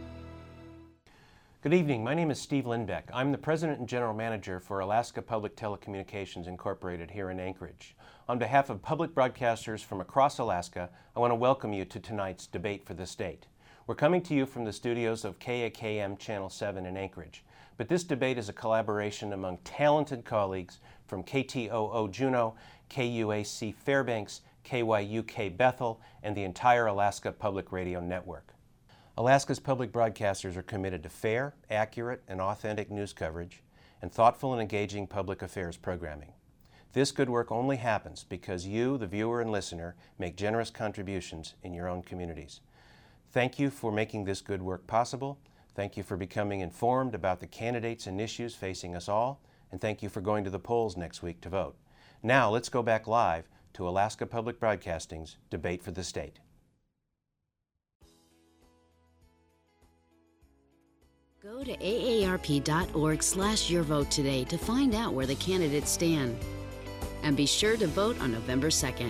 Good evening. My name is Steve Lindbeck. I'm the President and General Manager for Alaska Public Telecommunications Incorporated here in Anchorage. On behalf of public broadcasters from across Alaska, I want to welcome you to tonight's debate for the state. We're coming to you from the studios of K A K M Channel seven in Anchorage, but this debate is a collaboration among talented colleagues from K T O O Juneau, K U A C Fairbanks, K Y U K Bethel, and the entire Alaska Public Radio Network. Alaska's public broadcasters are committed to fair, accurate, and authentic news coverage and thoughtful and engaging public affairs programming. This good work only happens because you, the viewer and listener, make generous contributions in your own communities. Thank you for making this good work possible. Thank you for becoming informed about the candidates and issues facing us all. And thank you for going to the polls next week to vote. Now let's go back live to Alaska Public Broadcasting's Debate for the State. Go to A A R P dot org slash your vote today to find out where the candidates stand. And be sure to vote on November second.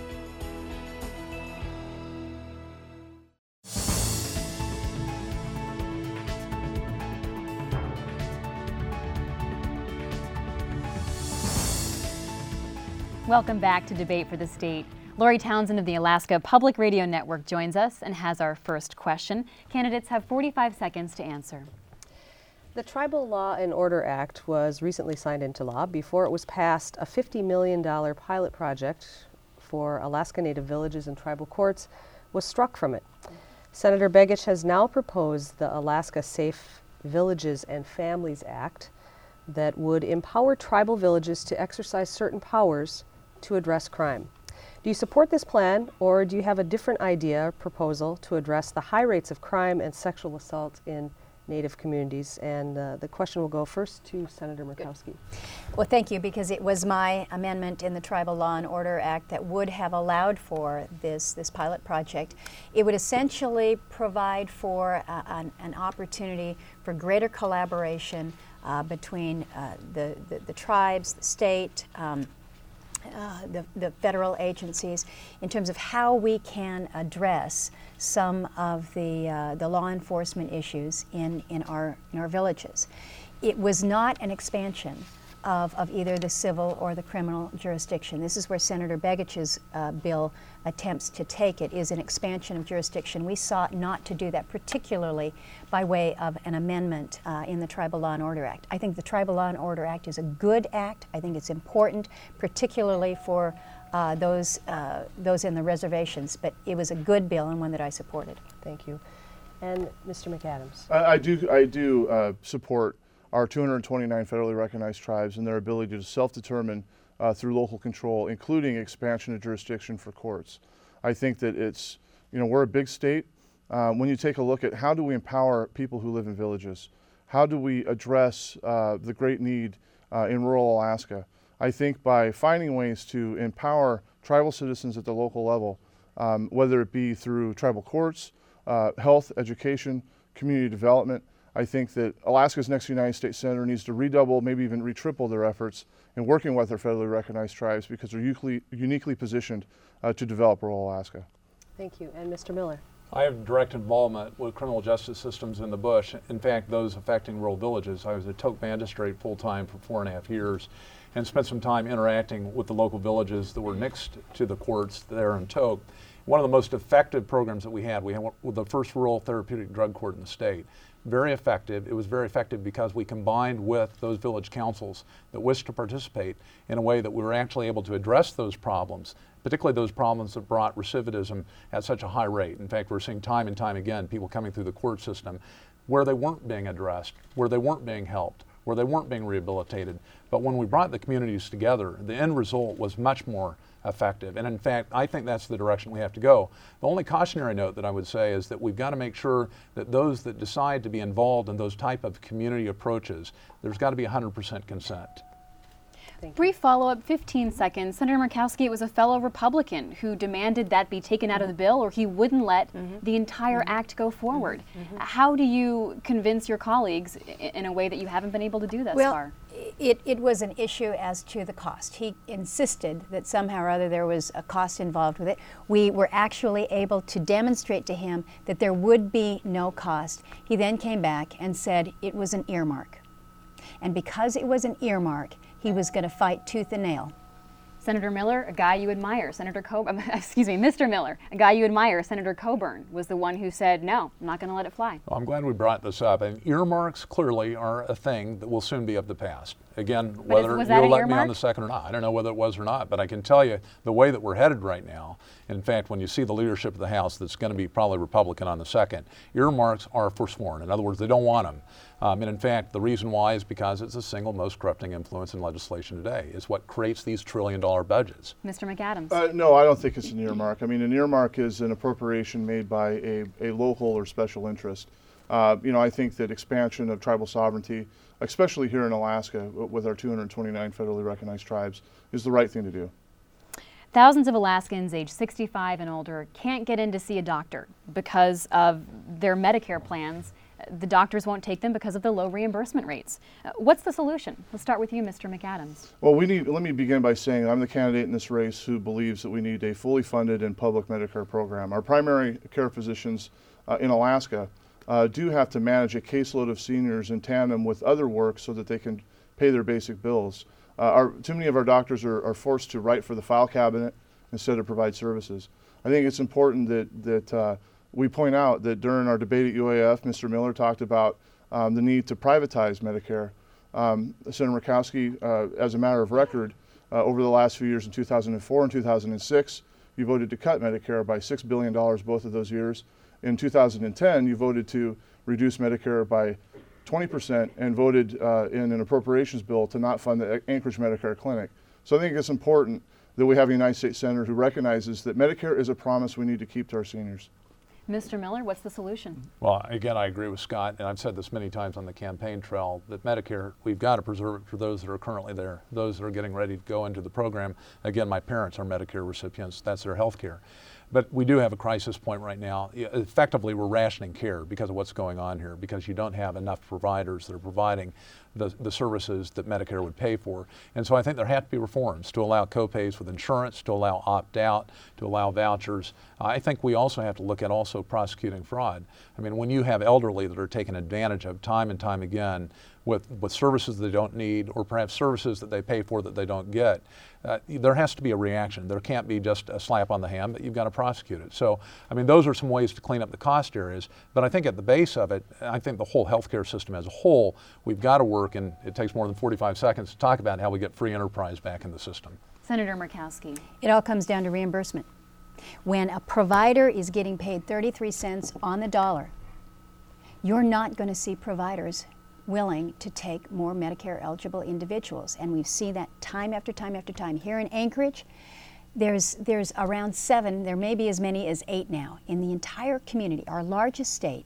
Welcome back to Debate for the State. Lori Townsend of the Alaska Public Radio Network joins us and has our first question. Candidates have forty-five seconds to answer. The Tribal Law and Order Act was recently signed into law. Before it was passed, a fifty million dollar pilot project for Alaska Native villages and tribal courts was struck from it. Senator Begich has now proposed the Alaska Safe Villages and Families Act that would empower tribal villages to exercise certain powers to address crime. Do you support this plan, or do you have a different idea, proposal to address the high rates of crime and sexual assault in Native communities? And uh, the question will go first to Senator Murkowski. Well, thank you, because it was my amendment in the Tribal Law and Order Act that would have allowed for this, this pilot project. It would essentially provide for uh, an, an opportunity for greater collaboration uh, between uh, the, the, the tribes, the state, um, Uh, the, the federal agencies in terms of how we can address some of the, uh, the law enforcement issues in, in, our, in our villages. It was not an expansion of, of either the civil or the criminal jurisdiction. This is where Senator Begich's uh, bill attempts to take it, is an expansion of jurisdiction. We sought not to do that, particularly by way of an amendment uh, in the Tribal Law and Order Act. I think the Tribal Law and Order Act is a good act. I think it's important, particularly for uh, those, uh, those in the reservations, but it was a good bill and one that I supported. Thank you. And Mister McAdams. I, I do, I do uh, support our two hundred twenty-nine federally recognized tribes and their ability to self-determine uh, through local control, including expansion of jurisdiction for courts. I think that it's, you know, we're a big state. Um, when you take a look at how do we empower people who live in villages, how do we address uh, the great need uh, in rural Alaska, I think by finding ways to empower tribal citizens at the local level, um, whether it be through tribal courts, uh, health, education, community development, I think that Alaska's next United States Senator needs to redouble, maybe even re-triple their efforts in working with our federally recognized tribes because they're uniquely, uniquely positioned uh, to develop rural Alaska. Thank you. And Mister Miller. I have direct involvement with criminal justice systems in the bush. In fact, those affecting rural villages. I was a Tok magistrate full-time for four and a half years and spent some time interacting with the local villages that were next to the courts there in Tok. One of the most effective programs that we had, we had the first rural therapeutic drug court in the state. Very effective. It was very effective because we combined with those village councils that wished to participate in a way that we were actually able to address those problems, particularly those problems that brought recidivism at such a high rate. In fact, we're seeing time and time again people coming through the court system where they weren't being addressed, where they weren't being helped, where they weren't being rehabilitated. But when we brought the communities together, the end result was much more effective. And in fact, I think that's the direction we have to go. The only cautionary note that I would say is that we've got to make sure that those that decide to be involved in those type of community approaches, there's got to be one hundred percent consent. Brief follow-up, fifteen seconds. Senator Murkowski was a fellow Republican who demanded that be taken out of the bill or he wouldn't let mm-hmm. the entire mm-hmm. act go forward. Mm-hmm. How do you convince your colleagues in a way that you haven't been able to do thus well, far? It, it was an issue as to the cost. He insisted that somehow or other there was a cost involved with it. We were actually able to demonstrate to him that there would be no cost. He then came back and said it was an earmark. And because it was an earmark, he was going to fight tooth and nail. Senator Miller, a guy you admire, Senator Coburn, excuse me, Mister Miller, a guy you admire, Senator Coburn, was the one who said, no, I'm not going to let it fly. Well, I'm glad we brought this up. And earmarks clearly are a thing that will soon be of the past. Again, but whether is, you'll let earmark? me on the second or not, I don't know whether it was or not, but I can tell you the way that we're headed right now, in fact, when you see the leadership of the House that's going to be probably Republican on the second, earmarks are forsworn. In other words, they don't want them. Um, and in fact, the reason why is because it's the single most corrupting influence in legislation today. It's what creates these trillion dollar budgets. Mister McAdams. Uh, no, I don't think it's an earmark. I mean, an earmark is an appropriation made by a, a local or special interest. Uh, you know, I think that expansion of tribal sovereignty, especially here in Alaska with our two hundred twenty-nine federally recognized tribes, is the right thing to do. Thousands of Alaskans age sixty-five and older can't get in to see a doctor because of their Medicare plans. The doctors won't take them because of the low reimbursement rates. Uh, what's the solution? Let's start with you, Mister McAdams. Well, we need. Let me begin by saying I'm the candidate in this race who believes that we need a fully funded and public Medicare program. Our primary care physicians uh, in Alaska uh, do have to manage a caseload of seniors in tandem with other work so that they can pay their basic bills. Uh, our, too many of our doctors are, are forced to write for the file cabinet instead of provide services. I think it's important that that uh, we point out that during our debate at U A F, Mister Miller talked about um, the need to privatize Medicare. Um, Senator Murkowski, uh, as a matter of record, uh, over the last few years in two thousand four and two thousand six, you voted to cut Medicare by six billion dollars both of those years. In two thousand ten, you voted to reduce Medicare by twenty percent and voted uh, in an appropriations bill to not fund the Anchorage Medicare Clinic. So I think it's important that we have a United States Senator who recognizes that Medicare is a promise we need to keep to our seniors. Mister Miller, what's the solution? Well, again, I agree with Scott, and I've said this many times on the campaign trail, that Medicare, we've got to preserve it for those that are currently there, those that are getting ready to go into the program. Again, my parents are Medicare recipients. That's their health care. But we do have a crisis point right now. Effectively, we're rationing care because of what's going on here, because you don't have enough providers that are providing the, the services that Medicare would pay for. And so I think there have to be reforms to allow copays with insurance, to allow opt-out, to allow vouchers. I think we also have to look at also prosecuting fraud. I mean, when you have elderly that are taken advantage of time and time again with, with services they don't need, or perhaps services that they pay for that they don't get, uh, there has to be a reaction. There can't be just a slap on the hand, but you've got to prosecute it. So, I mean, those are some ways to clean up the cost areas, but I think at the base of it, I think the whole healthcare system as a whole, we've got to work, and it takes more than forty-five seconds to talk about how we get free enterprise back in the system. Senator Murkowski. It all comes down to reimbursement. When a provider is getting paid thirty-three cents on the dollar, you're not going to see providers willing to take more Medicare eligible individuals. And we've seen that time after time after time. Here in Anchorage, there's, there's around seven, there may be as many as eight now, in the entire community, our largest state,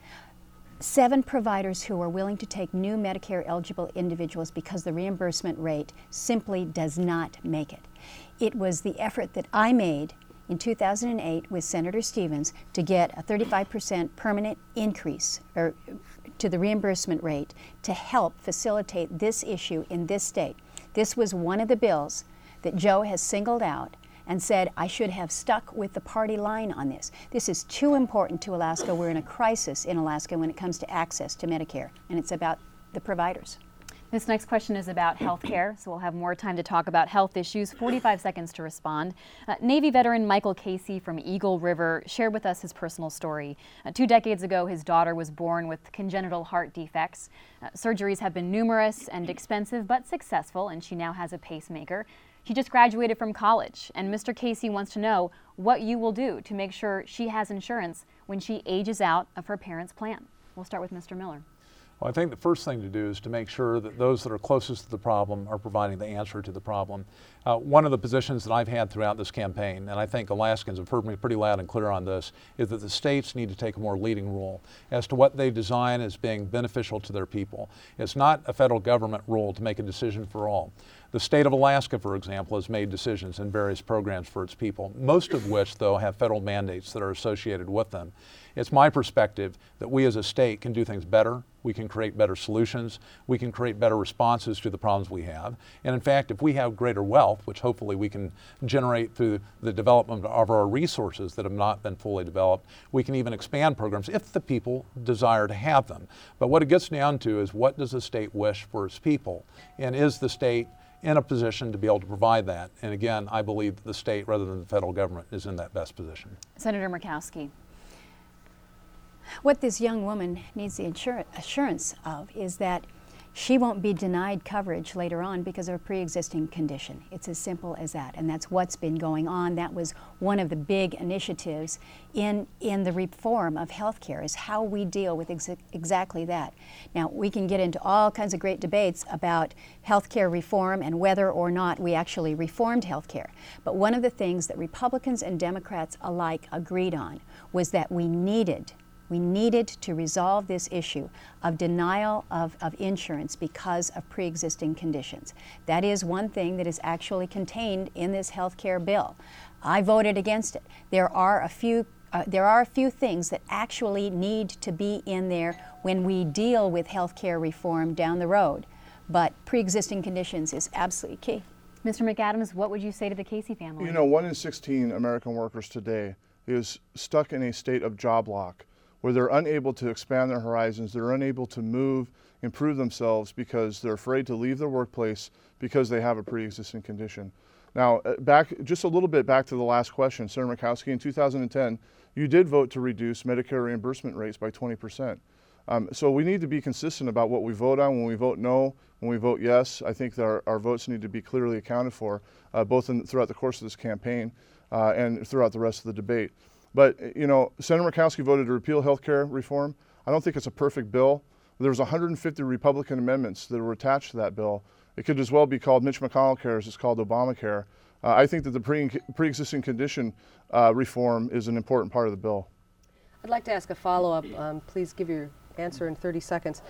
seven providers who are willing to take new Medicare eligible individuals because the reimbursement rate simply does not make it. It was the effort that I made in two thousand eight with Senator Stevens to get a thirty-five percent permanent increase or to the reimbursement rate to help facilitate this issue in this state. This was one of the bills that Joe has singled out and said, I should have stuck with the party line on this. This is too important to Alaska. We're in a crisis in Alaska when it comes to access to Medicare, and it's about the providers. This next question is about health care, so we'll have more time to talk about health issues. forty-five seconds to respond. Uh, Navy veteran Michael Casey from Eagle River shared with us his personal story. Uh, two decades ago, his daughter was born with congenital heart defects. Uh, surgeries have been numerous and expensive, but successful, and she now has a pacemaker. She just graduated from college, and Mister Casey wants to know what you will do to make sure she has insurance when she ages out of her parents' plan. We'll start with Mister Miller. Well, I think the first thing to do is to make sure that those that are closest to the problem are providing the answer to the problem. Uh, one of the positions that I've had throughout this campaign, and I think Alaskans have heard me pretty loud and clear on this, is that the states need to take a more leading role as to what they design as being beneficial to their people. It's not a federal government role to make a decision for all. The state of Alaska, for example, has made decisions in various programs for its people, most of which, though, have federal mandates that are associated with them. It's my perspective that we as a state can do things better, we can create better solutions, we can create better responses to the problems we have. And in fact, if we have greater wealth, which hopefully we can generate through the development of our resources that have not been fully developed, we can even expand programs if the people desire to have them. But what it gets down to is, what does the state wish for its people? And is the state in a position to be able to provide that? And again, I believe that the state, rather than the federal government, is in that best position. Senator Murkowski. What this young woman needs the insur- assurance of is that she won't be denied coverage later on because of a pre-existing condition. It's as simple as that, and that's what's been going on. That was one of the big initiatives in, in the reform of health care, is how we deal with ex- exactly that. Now, we can get into all kinds of great debates about health care reform and whether or not we actually reformed health care. But one of the things that Republicans and Democrats alike agreed on was that we needed We needed to resolve this issue of denial of, of insurance because of pre-existing conditions. That is one thing that is actually contained in this health care bill. I voted against it. There are a few uh, there are a few things that actually need to be in there when we deal with health care reform down the road, but pre-existing conditions is absolutely key. Mister McAdams, what would you say to the Casey family? You know, one in sixteen American workers today is stuck in a state of job lock, where they're unable to expand their horizons, they're unable to move, improve themselves because they're afraid to leave their workplace because they have a pre-existing condition. Now, back just a little bit back to the last question, Senator Murkowski, in two thousand ten, you did vote to reduce Medicare reimbursement rates by twenty percent. Um, so we need to be consistent about what we vote on. When we vote no, when we vote yes, I think that our, our votes need to be clearly accounted for, uh, both in, throughout the course of this campaign uh, and throughout the rest of the debate. But, you know, Senator Murkowski voted to repeal health care reform. I don't think it's a perfect bill. There was one hundred fifty Republican amendments that were attached to that bill. It could as well be called Mitch McConnell Care as it's called Obamacare. Uh, I think that the pre- pre-existing condition uh, reform is an important part of the bill. I'd like to ask a follow-up. Um, please give your answer in thirty seconds.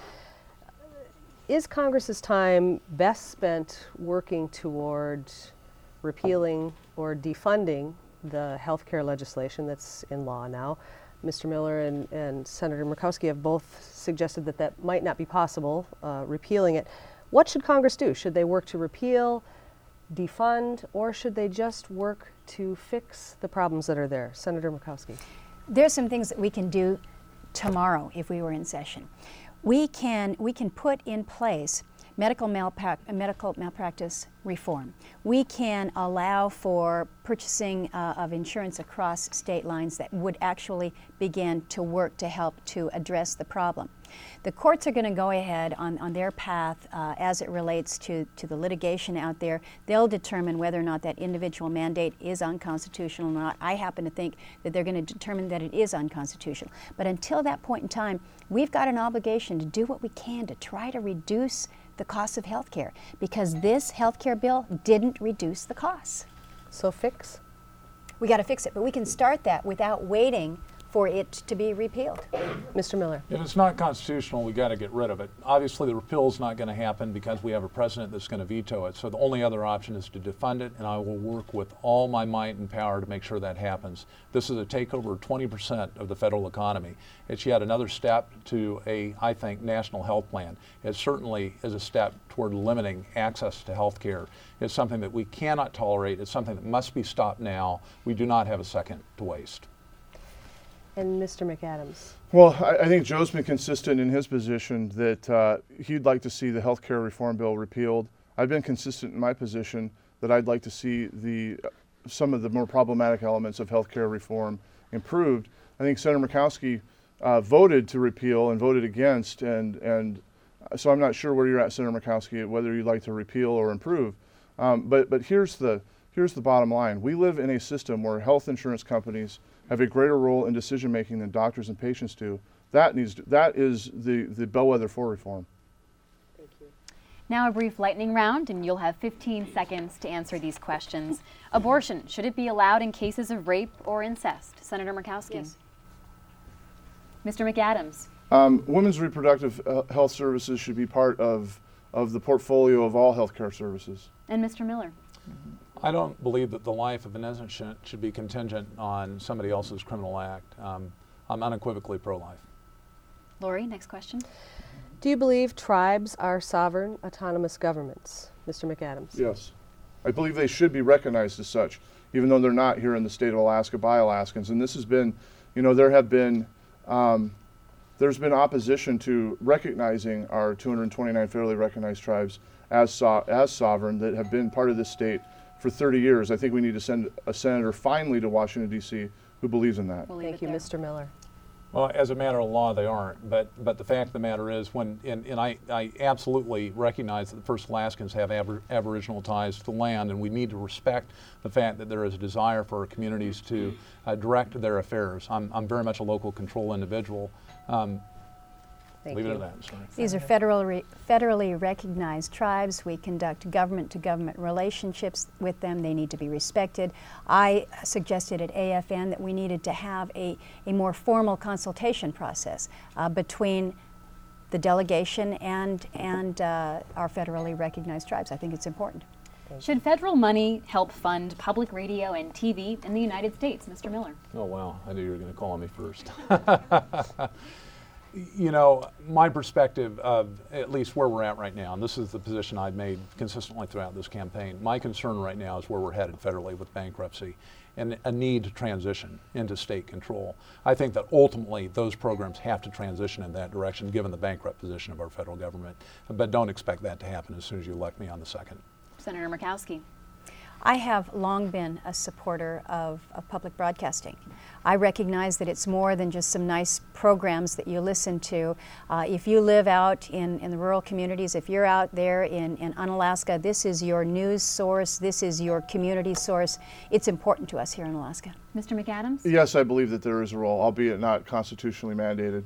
Is Congress's time best spent working toward repealing or defunding the health care legislation that's in law now? Mister Miller and, and Senator Murkowski have both suggested that that might not be possible, uh, repealing it. What should Congress do? Should they work to repeal, defund, or should they just work to fix the problems that are there? Senator Murkowski. There's some things that we can do tomorrow if we were in session. We can, we can put in place medical, malprac- medical malpractice reform. We can allow for purchasing uh, of insurance across state lines that would actually begin to work to help to address the problem. The courts are going to go ahead on, on their path uh, as it relates to, to the litigation out there. They'll determine whether or not that individual mandate is unconstitutional or not. I happen to think that they're going to determine that it is unconstitutional. But until that point in time, we've got an obligation to do what we can to try to reduce the cost of health care, because this health care bill didn't reduce the costs. So fix? We got to fix it, but we can start that without waiting for it to be repealed. Mister Miller. If it's not constitutional, we got to get rid of it. Obviously, the repeal is not going to happen because we have a president that's going to veto it. So the only other option is to defund it, and I will work with all my might and power to make sure that happens. This is a takeover of twenty percent of the federal economy. It's yet another step to a, I think, national health plan. It certainly is a step toward limiting access to health care. It's something that we cannot tolerate. It's something that must be stopped now. We do not have a second to waste. And Mister McAdams. Well, I, I think Joe's been consistent in his position that uh, he'd like to see the health care reform bill repealed. I've been consistent in my position that I'd like to see the uh, some of the more problematic elements of health care reform improved. I think Senator Murkowski uh, voted to repeal and voted against, and, and so I'm not sure where you're at, Senator Murkowski, whether you'd like to repeal or improve. Um, but but here's the, here's the bottom line. We live in a system where health insurance companies have a greater role in decision making than doctors and patients do. That needs to, that is the, the bellwether for reform. Thank you. Now a brief lightning round, and you'll have fifteen seconds to answer these questions. Abortion, should it be allowed in cases of rape or incest? Senator Murkowski. Yes. Mister McAdams. Um, women's reproductive uh, health services should be part of, of the portfolio of all healthcare services. And Mister Miller. I don't believe that the life of an innocent should be contingent on somebody else's criminal act. Um, I'm unequivocally pro-life. Lori, next question. Do you believe tribes are sovereign, autonomous governments? Mister McAdams. Yes. I believe they should be recognized as such, even though they're not here in the state of Alaska by Alaskans. And this has been, you know, there have been, um, there's been opposition to recognizing our two hundred twenty-nine federally recognized tribes as, so- as sovereign that have been part of this state for thirty years. I think we need to send a senator finally to Washington, D C who believes in that. We'll leave Thank it you, there. Mister Miller. Well, as a matter of law, they aren't. But but the fact of the matter is, when and, and I, I absolutely recognize that the First Alaskans have abor- Aboriginal ties to the land, and we need to respect the fact that there is a desire for our communities to uh, direct their affairs. I'm I'm very much a local control individual. Um, Thank leave you. it at that. Sorry. These are federal re- federally recognized tribes. We conduct government-to-government relationships with them. They need to be respected. I suggested at A F N that we needed to have a, a more formal consultation process uh, between the delegation and, and uh, our federally recognized tribes. I think it's important. Should federal money help fund public radio and T V in the United States? Mister Miller. Oh, wow. I knew you were going to call on me first. You know, my perspective of at least where we're at right now, and this is the position I've made consistently throughout this campaign, my concern right now is where we're headed federally with bankruptcy and a need to transition into state control. I think that ultimately those programs have to transition in that direction given the bankrupt position of our federal government, but don't expect that to happen as soon as you elect me on the second. Senator Murkowski. I have long been a supporter of, of public broadcasting. I recognize that it's more than just some nice programs that you listen to. Uh, if you live out in, in the rural communities, if you're out there in, in Unalaska, this is your news source, this is your community source. It's important to us here in Alaska. Mister McAdams? Yes, I believe that there is a role, albeit not constitutionally mandated.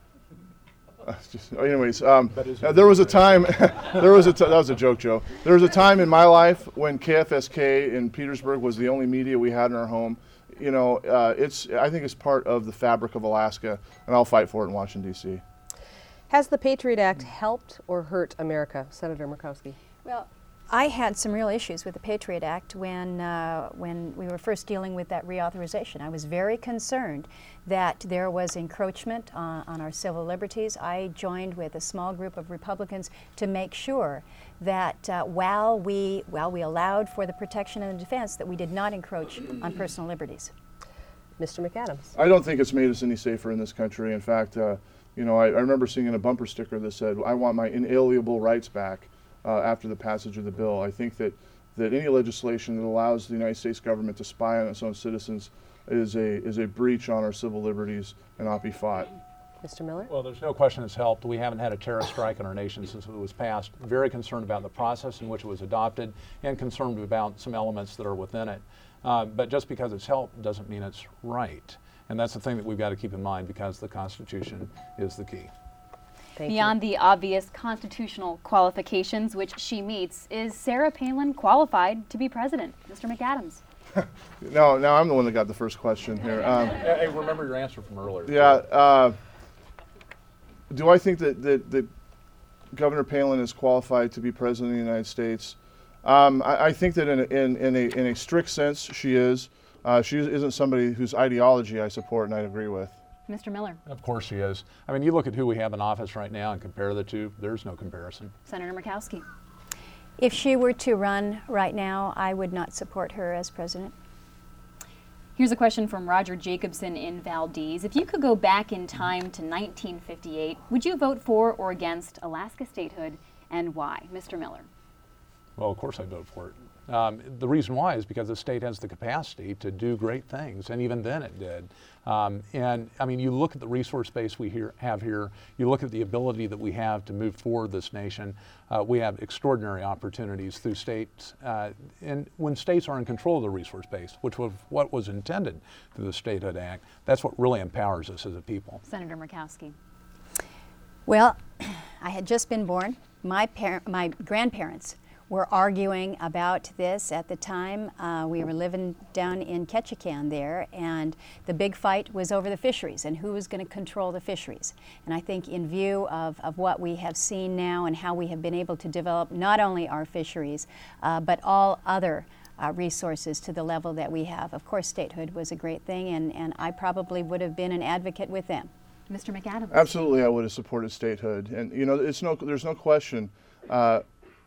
Uh, just, anyways, um, uh, there was a time, there was a t- that was a joke, Joe. There was a time in my life when K F S K in Petersburg was the only media we had in our home. You know, uh, it's I think it's part of the fabric of Alaska, and I'll fight for it in Washington, D C. Has the Patriot Act helped or hurt America? Senator Murkowski. Well, I had some real issues with the Patriot Act when, uh, when we were first dealing with that reauthorization. I was very concerned that there was encroachment on, on our civil liberties. I joined with a small group of Republicans to make sure that uh, while, we, while we allowed for the protection and the defense, that we did not encroach on personal liberties. Mister McAdams. I don't think it's made us any safer in this country. In fact, uh, you know, I, I remember seeing a bumper sticker that said, "I want my inalienable rights back." Uh, after the passage of the bill. I think that, that any legislation that allows the United States government to spy on its own citizens is a is a breach on our civil liberties and ought to be fought. Mister Miller? Well, there's no question it's helped. We haven't had a terrorist strike in our nation since it was passed. Very concerned about the process in which it was adopted and concerned about some elements that are within it. Uh, but just because it's helped doesn't mean it's right. And that's the thing that we've got to keep in mind because the Constitution is the key. Thank Beyond you. the obvious constitutional qualifications which she meets, is Sarah Palin qualified to be president? Mister McAdams. no, now I'm the one that got the first question here. Um, Hey, remember your answer from earlier. yeah. Uh, do I think that, that, that Governor Palin is qualified to be president of the United States? Um, I, I think that in a, in, in, a, in a strict sense, she is. Uh, she isn't somebody whose ideology I support and I agree with. Mister Miller. Of course she is. I mean, you look at who we have in office right now and compare the two, there's no comparison. Senator Murkowski. If she were to run right now, I would not support her as president. Here's a question from Roger Jacobson in Valdez. If you could go back in time to nineteen fifty-eight, would you vote for or against Alaska statehood, and why? Mister Miller. Well, of course I'd vote for it. Um, the reason why is because the state has the capacity to do great things, and even then it did. Um, and I mean, you look at the resource base we here, have here, you look at the ability that we have to move forward this nation, uh, we have extraordinary opportunities through states, uh, and when states are in control of the resource base, which was what was intended through the Statehood Act, that's what really empowers us as a people. Senator Murkowski. Well, I had just been born. My, par- my grandparents were arguing about this at the time. Uh, we were living down in Ketchikan there, and the big fight was over the fisheries and who was going to control the fisheries. And I think in view of, of what we have seen now and how we have been able to develop not only our fisheries, uh, but all other uh, resources to the level that we have, of course statehood was a great thing, and, and I probably would have been an advocate with them. Mister McAdams. Absolutely, I would have supported statehood. And you know, it's no, there's no question. Uh,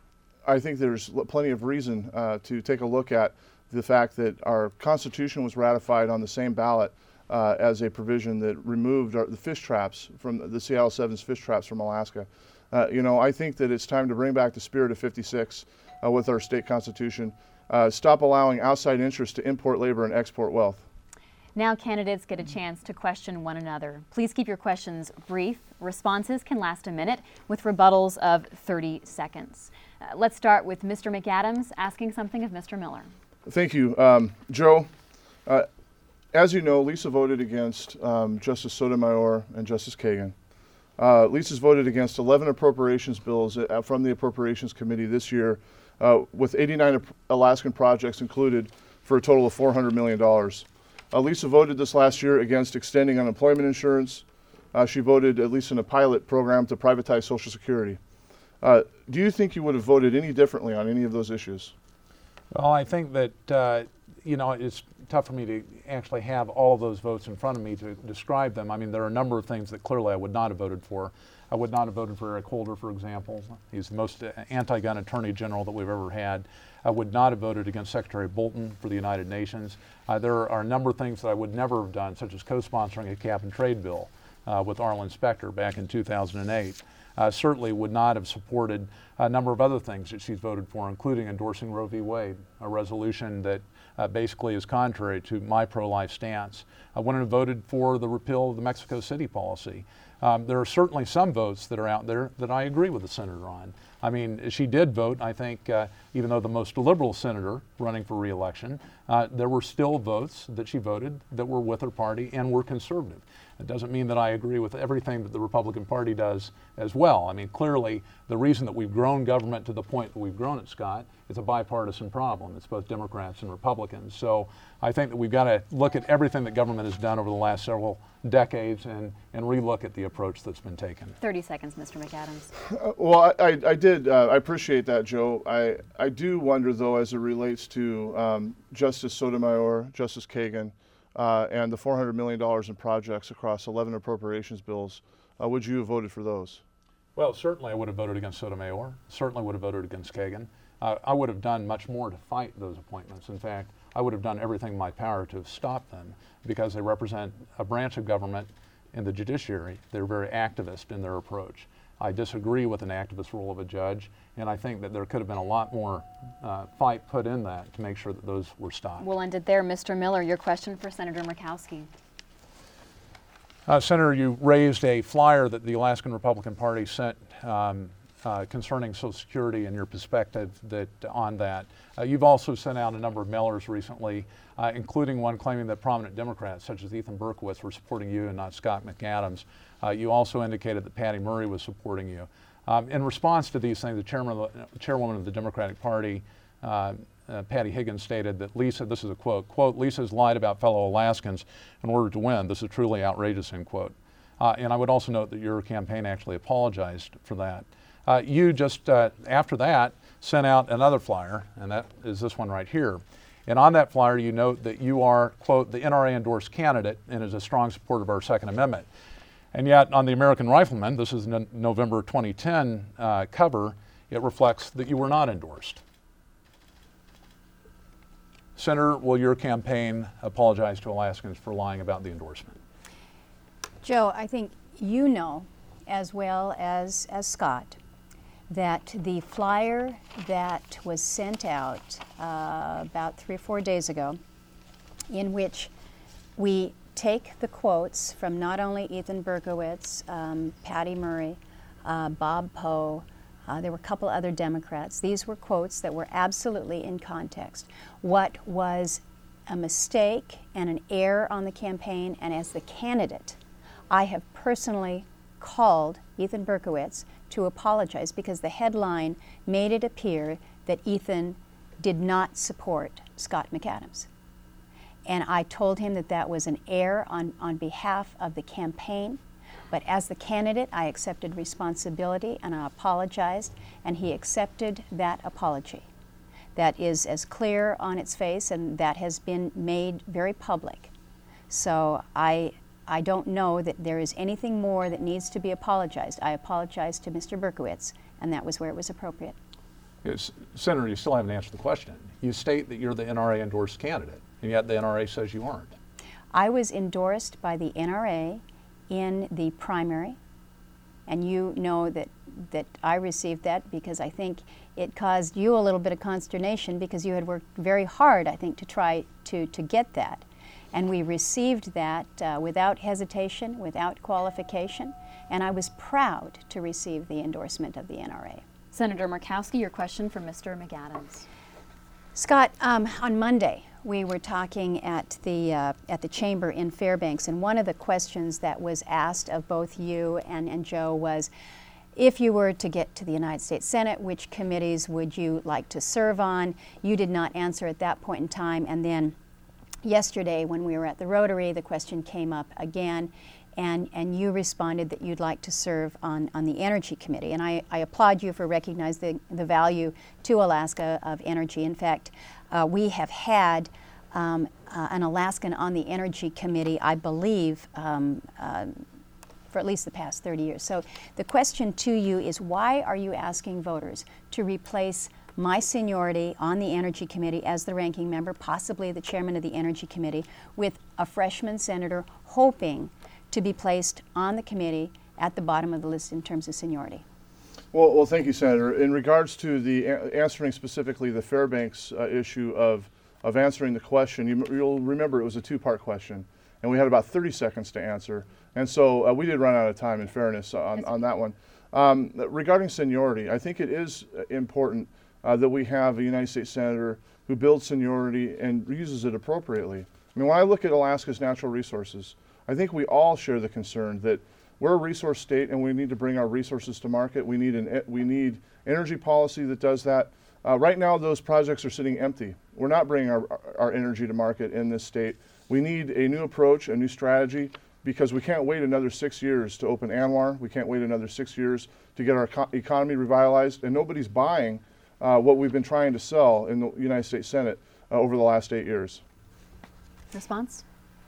I think there's plenty of reason uh, to take a look at the fact that our Constitution was ratified on the same ballot uh, as a provision that removed our, the fish traps from the Seattle Sevens fish traps from Alaska. Uh, you know, I think that it's time to bring back the spirit of fifty-six uh, with our state constitution. Uh, stop allowing outside interests to import labor and export wealth. Now candidates get a chance to question one another. Please keep your questions brief. Responses can last a minute with rebuttals of thirty seconds. Uh, let's start with Mister McAdams asking something of Mister Miller. Thank you. Um, Joe, uh, as you know, Lisa voted against um, Justice Sotomayor and Justice Kagan. Uh, Lisa's voted against eleven appropriations bills uh, from the Appropriations Committee this year, uh, with eighty-nine Alaskan projects included for a total of four hundred million dollars. Uh, Lisa voted this last year against extending unemployment insurance. Uh, she voted, at least in a pilot program, to privatize Social Security. Uh, do you think you would have voted any differently on any of those issues? Well, I think that, uh, you know, it's tough for me to actually have all of those votes in front of me to describe them. I mean, there are a number of things that clearly I would not have voted for. I would not have voted for Eric Holder, for example. He's the most anti-gun attorney general that we've ever had. I would not have voted against Secretary Bolton for the United Nations. Uh, there are a number of things that I would never have done, such as co-sponsoring a cap and trade bill uh, with Arlen Specter back in two thousand eight. Uh, certainly would not have supported a number of other things that she's voted for, including endorsing Roe v. Wade, a resolution that uh, basically is contrary to my pro-life stance. I wouldn't have voted for the repeal of the Mexico City policy. Um, there are certainly some votes that are out there that I agree with the senator on. I mean, she did vote, I think, uh, even though the most liberal senator running for re-election, uh, there were still votes that she voted that were with her party and were conservative. It doesn't mean that I agree with everything that the Republican Party does as well. I mean, clearly, the reason that we've grown government to the point that we've grown it, Scott, is a bipartisan problem. It's both Democrats and Republicans. So I think that we've got to look at everything that government has done over the last several decades and, and relook at the approach that's been taken. thirty seconds, Mister McAdams. Uh, well, I, I, I did. Uh, I appreciate that, Joe. I, I do wonder, though, as it relates to um, Justice Sotomayor, Justice Kagan, uh, and the four hundred million dollars in projects across eleven appropriations bills, uh, would you have voted for those? Well, certainly I would have voted against Sotomayor. Certainly would have voted against Kagan. Uh, I would have done much more to fight those appointments. In fact, I would have done everything in my power to have stopped them because they represent a branch of government in the judiciary. They're very activist in their approach. I disagree with an activist role of a judge, and I think that there could have been a lot more uh, fight put in that to make sure that those were stopped. We'll end it there. Mister Miller, your question for Senator Murkowski. Uh, Senator, you raised a flyer that the Alaskan Republican Party sent um, uh, concerning Social Security and your perspective that, on that. Uh, you've also sent out a number of mailers recently, uh, including one claiming that prominent Democrats, such as Ethan Berkowitz, were supporting you and not Scott McAdams. Uh, you also indicated that Patty Murray was supporting you. Um, in response to these things, the, chairman of the chairwoman of the Democratic Party, uh, uh, Patty Higgins stated that Lisa, this is a quote, quote, Lisa's lied about fellow Alaskans in order to win. This is truly outrageous, end quote. Uh, and I would also note that your campaign actually apologized for that. Uh, you just, uh, after that, sent out another flyer, and that is this one right here. And on that flyer, you note that you are, quote, the N R A-endorsed candidate and is a strong supporter of our Second Amendment. And yet, on the American Rifleman, this is the November twenty ten uh, cover, it reflects that you were not endorsed. Senator, will your campaign apologize to Alaskans for lying about the endorsement? Joe, I think you know, as well as, as Scott, that the flyer that was sent out uh, about three or four days ago, in which we take the quotes from not only Ethan Berkowitz, um, Patty Murray, uh, Bob Poe, uh, there were a couple other Democrats. These were quotes that were absolutely in context. What was a mistake and an error on the campaign, and as the candidate, I have personally called Ethan Berkowitz to apologize because the headline made it appear that Ethan did not support Scott McAdams. And I told him that that was an error on, on behalf of the campaign. But as the candidate, I accepted responsibility and I apologized, and he accepted that apology. That is as clear on its face, and that has been made very public. So I, I don't know that there is anything more that needs to be apologized. I apologized to Mister Berkowitz, and that was where it was appropriate. Yes, Senator, you still haven't answered the question. You state that you're the N R A-endorsed candidate, and yet the N R A says you aren't. I was endorsed by the N R A in the primary, and you know that, that I received that because I think it caused you a little bit of consternation because you had worked very hard, I think, to try to, to get that. And we received that uh, without hesitation, without qualification, and I was proud to receive the endorsement of the N R A. Senator Murkowski, your question for Mister McAdams. Scott, um, on Monday, we were talking at the, uh, at the chamber in Fairbanks, and one of the questions that was asked of both you and, and Joe was, if you were to get to the United States Senate, which committees would you like to serve on? You did not answer at that point in time, and then yesterday when we were at the Rotary, the question came up again, and, and you responded that you'd like to serve on, on the Energy Committee. And I, I applaud you for recognizing the, the value to Alaska of energy. In fact, uh, we have had um, uh, an Alaskan on the Energy Committee, I believe, um, uh, for at least the past thirty years. So the question to you is, why are you asking voters to replace my seniority on the Energy Committee as the ranking member, possibly the chairman of the Energy Committee, with a freshman senator hoping to be placed on the committee at the bottom of the list in terms of seniority? Well, well, thank you, Senator. In regards to the a- answering specifically the Fairbanks uh, issue of, of answering the question, you, you'll remember it was a two-part question, and we had about thirty seconds to answer. And so uh, we did run out of time, in fairness, on, on that one. Um, regarding seniority, I think it is important uh, that we have a United States Senator who builds seniority and uses it appropriately. I mean, when I look at Alaska's natural resources, I think we all share the concern that we're a resource state and we need to bring our resources to market. We need an we need energy policy that does that. Uh, right now, those projects are sitting empty. We're not bringing our, our energy to market in this state. We need a new approach, a new strategy, because we can't wait another six years to open ANWR. We can't wait another six years to get our co- economy revitalized, and nobody's buying uh, what we've been trying to sell in the United States Senate uh, over the last eight years. Response?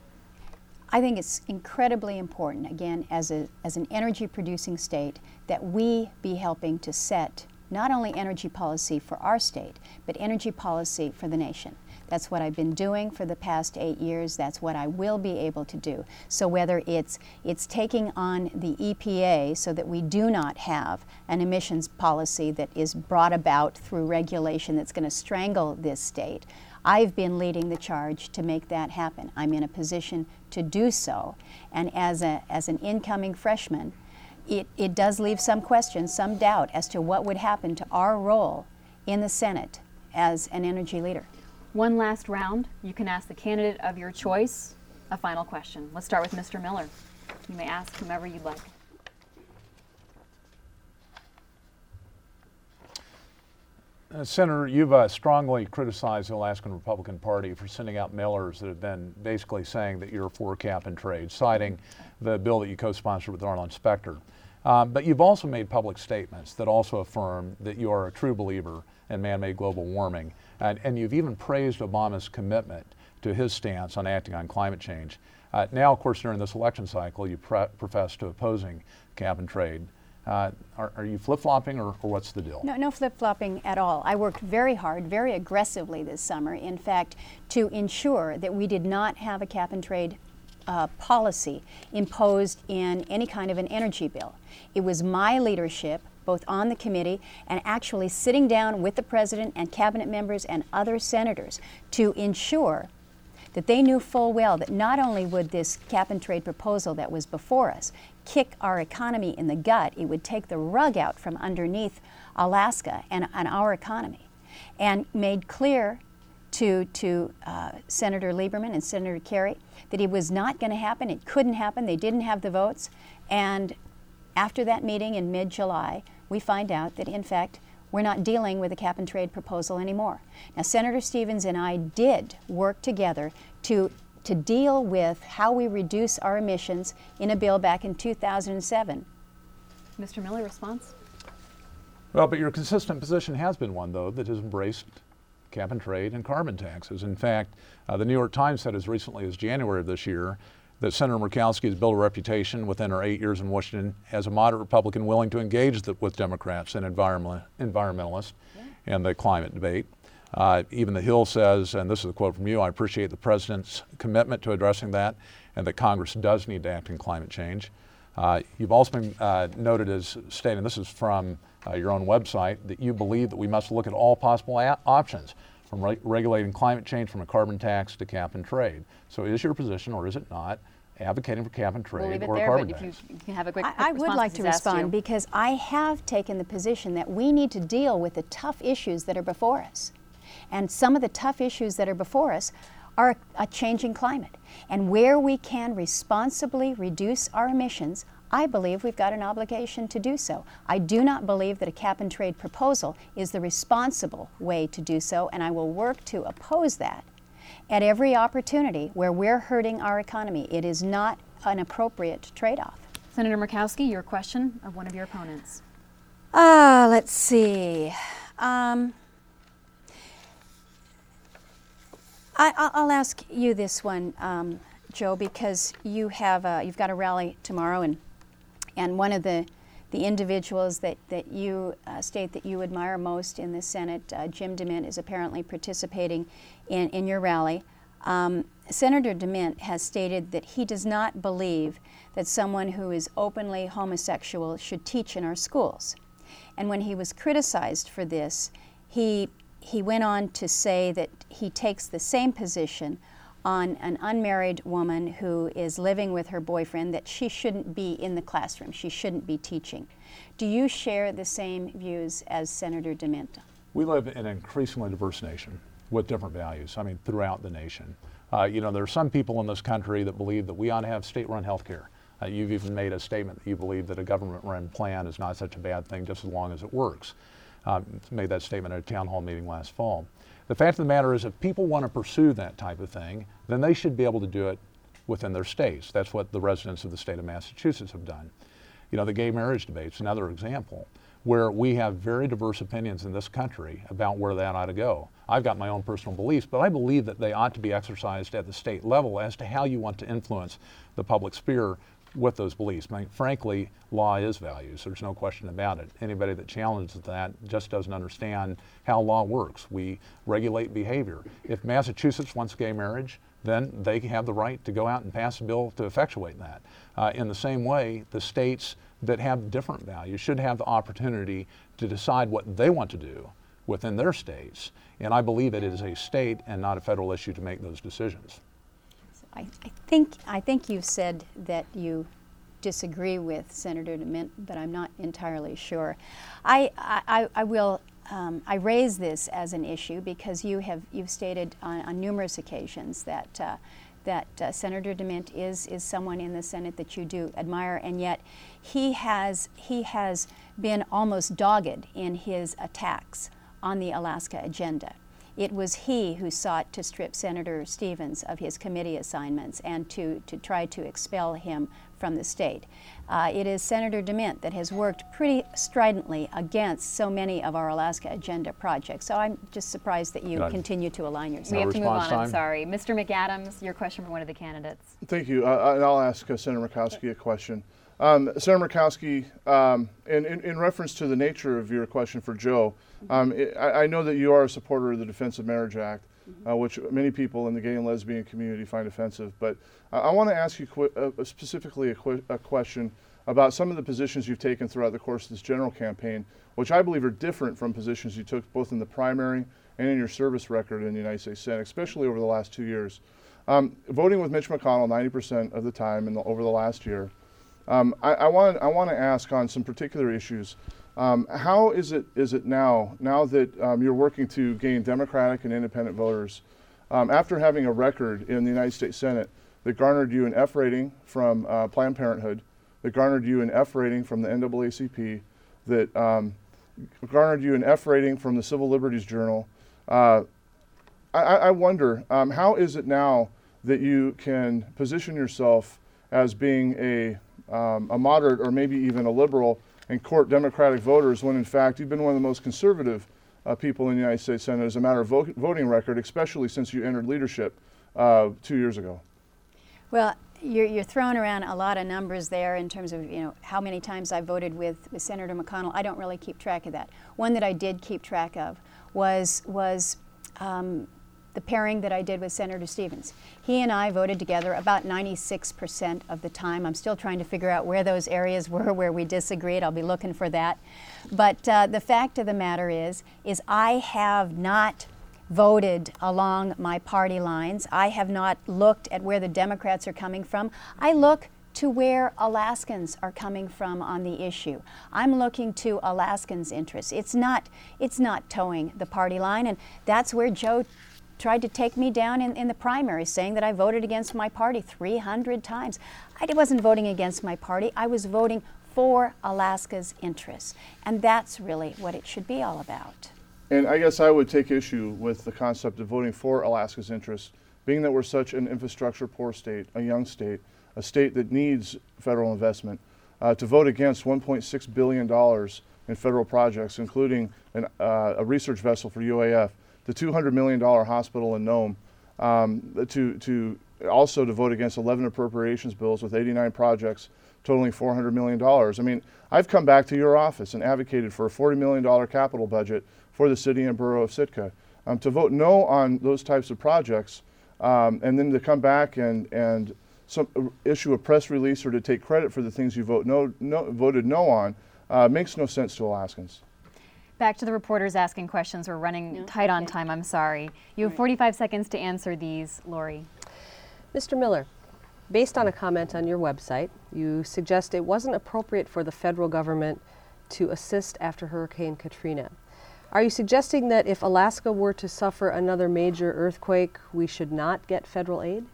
I think it's incredibly important, again, as, a, as an energy producing state, that we be helping to set not only energy policy for our state, but energy policy for the nation. That's what I've been doing for the past eight years. That's what I will be able to do. So whether it's, it's taking on the E P A so that we do not have an emissions policy that is brought about through regulation that's going to strangle this state, I've been leading the charge to make that happen. I'm in a position to do so. And as, a, as an incoming freshman, it, it does leave some questions, some doubt as to what would happen to our role in the Senate as an energy leader. One last round. You can ask the candidate of your choice a final question. Let's start with Mister Miller. You may ask whomever you'd like. Uh, Senator, you've uh, strongly criticized the Alaskan Republican Party for sending out mailers that have been basically saying that you're for cap and trade, citing the bill that you co-sponsored with Arlen Specter. Um, but you've also made public statements that also affirm that you are a true believer in man-made global warming, and, and you've even praised Obama's commitment to his stance on acting on climate change. Uh, now, of course, during this election cycle, you pre- profess to opposing cap and trade. Uh, are, are you flip-flopping, or, or what's the deal? No, no flip-flopping at all. I worked very hard, very aggressively this summer, in fact, to ensure that we did not have a cap and trade uh, policy imposed in any kind of an energy bill. It was my leadership, both on the committee and actually sitting down with the president and cabinet members and other senators to ensure that they knew full well that not only would this cap and trade proposal that was before us kick our economy in the gut, it would take the rug out from underneath Alaska and, and our economy. And made clear to, to uh, Senator Lieberman and Senator Kerry that it was not going to happen, it couldn't happen, they didn't have the votes. And after that meeting in mid-July, we find out that, in fact, we're not dealing with a cap and trade proposal anymore. Now, Senator Stevens and I did work together to, to deal with how we reduce our emissions in a bill back in two thousand seven. Mister Miller, response? Well, but your consistent position has been one, though, that has embraced cap and trade and carbon taxes. In fact, uh, the New York Times said as recently as January of this year that Senator Murkowski has built a reputation within her eight years in Washington as a moderate Republican willing to engage the, with Democrats and environment, environmentalists yeah. in the climate debate. Uh, even The Hill says, and this is a quote from you, I appreciate the president's commitment to addressing that and that Congress does need to act in climate change. Uh, you've also been uh, noted as stating, this is from uh, your own website, that you believe that we must look at all possible a- options from re- regulating climate change from a carbon tax to cap and trade. So is your position, or is it not, advocating for cap and trade we'll leave it or there, a carbon but tax? if you, you can have a quick, I, quick I would like to respond because I have taken the position that we need to deal with the tough issues that are before us. And some of the tough issues that are before us are a changing climate. And where we can responsibly reduce our emissions, I believe we've got an obligation to do so. I do not believe that a cap and trade proposal is the responsible way to do so, and I will work to oppose that at every opportunity where we're hurting our economy. It is not an appropriate trade-off. Senator Murkowski, your question of one of your opponents. Ah, uh, let's see. Um, I, I'll ask you this one, um, Joe, because you have a, you've got a rally tomorrow, and and one of the the individuals that that you uh, state that you admire most in the Senate, uh, Jim DeMint, is apparently participating in in your rally. Um, Senator DeMint has stated that he does not believe that someone who is openly homosexual should teach in our schools. And when he was criticized for this, he he went on to say that he takes the same position on an unmarried woman who is living with her boyfriend, that she shouldn't be in the classroom, she shouldn't be teaching. Do you share the same views as Senator DeMint? We live in an increasingly diverse nation with different values, I mean, throughout the nation. Uh, you know, there are some people in this country that believe that we ought to have state-run health care. Uh, you've even made a statement that you believe that a government-run plan is not such a bad thing just as long as it works. Um, made that statement at a town hall meeting last fall. The fact of the matter is, if people want to pursue that type of thing, then they should be able to do it within their states. That's what the residents of the state of Massachusetts have done. You know, the gay marriage debate's another example where we have very diverse opinions in this country about where that ought to go. I've got my own personal beliefs, but I believe that they ought to be exercised at the state level as to how you want to influence the public sphere with those beliefs. I mean, frankly, law is values. There's no question about it. Anybody that challenges that just doesn't understand how law works. We regulate behavior. If Massachusetts wants gay marriage, then they have the right to go out and pass a bill to effectuate that. Uh, in the same way, the states that have different values should have the opportunity to decide what they want to do within their states. And I believe it is a state and not a federal issue to make those decisions. I, I think I think you've said that you disagree with Senator DeMint, but I'm not entirely sure. I I, I will um, I raise this as an issue because you have you've stated on, on numerous occasions that uh, that uh, Senator DeMint is is someone in the Senate that you do admire, and yet he has he has been almost dogged in his attacks on the Alaska agenda. It was he who sought to strip Senator Stevens of his committee assignments and to, to try to expel him from the state. Uh, it is Senator DeMint that has worked pretty stridently against so many of our Alaska agenda projects. So I'm just surprised that you Good. continue to align yourself. We have to move on, time. I'm sorry. Mister McAdams, your question for one of the candidates. Thank you. Uh, and I'll ask uh, Senator Murkowski a question. Um, Senator Murkowski, um, in, in, in reference to the nature of your question for Joe, um, it, I, I know that you are a supporter of the Defense of Marriage Act, uh, which many people in the gay and lesbian community find offensive. But uh, I want to ask you qu- uh, specifically a, qu- a question about some of the positions you've taken throughout the course of this general campaign, which I believe are different from positions you took both in the primary and in your service record in the United States Senate, especially over the last two years. Um, voting with Mitch McConnell ninety percent of the time in the, over the last year, Um, I, I want I want to ask on some particular issues. Um, how is it is it now now that um, you're working to gain Democratic and independent voters, um, after having a record in the United States Senate that garnered you an F rating from uh, Planned Parenthood, that garnered you an F rating from the N double A C P, that um, garnered you an F rating from the Civil Liberties Journal? Uh, I, I wonder um, how is it now that you can position yourself as being a Um, a moderate or maybe even a liberal and court Democratic voters when in fact you've been one of the most conservative uh, people in the United States Senate as a matter of vo- voting record, especially since you entered leadership uh, two years ago? Well, you're, you're throwing around a lot of numbers there in terms of, you know, how many times I voted with, with Senator McConnell. I don't really keep track of that. One that I did keep track of was was um, the pairing that I did with Senator Stevens. He and I voted together about ninety-six percent of the time. I'm still trying to figure out where those areas were where we disagreed. I'll be looking for that. But uh, the fact of the matter is, is I have not voted along my party lines. I have not looked at where the Democrats are coming from. I look to where Alaskans are coming from on the issue. I'm looking to Alaskans' interests. It's not, it's not towing the party line, and that's where Joe tried to take me down in, in the primary, saying that I voted against my party three hundred times. I wasn't voting against my party. I was voting for Alaska's interests. And that's really what it should be all about. And I guess I would take issue with the concept of voting for Alaska's interests, being that we're such an infrastructure poor state, a young state, a state that needs federal investment, uh, to vote against one point six billion dollars in federal projects, including an, uh, a research vessel for U A F, the two hundred million dollars hospital in Nome, um, to, to also to vote against eleven appropriations bills with eighty-nine projects totaling four hundred million dollars. I mean, I've come back to your office and advocated for a forty million dollars capital budget for the city and borough of Sitka. Um, to vote no on those types of projects, um, and then to come back and, and some, uh, issue a press release or to take credit for the things you vote no, no, voted no on, uh, makes no sense to Alaskans. Back to the reporters asking questions. We're running No? tight on Okay. time, I'm sorry. You have Right. forty-five seconds to answer these, Lori. Mister Miller, based on a comment on your website, you suggest it wasn't appropriate for the federal government to assist after Hurricane Katrina. Are you suggesting that if Alaska were to suffer another major earthquake, we should not get federal aid?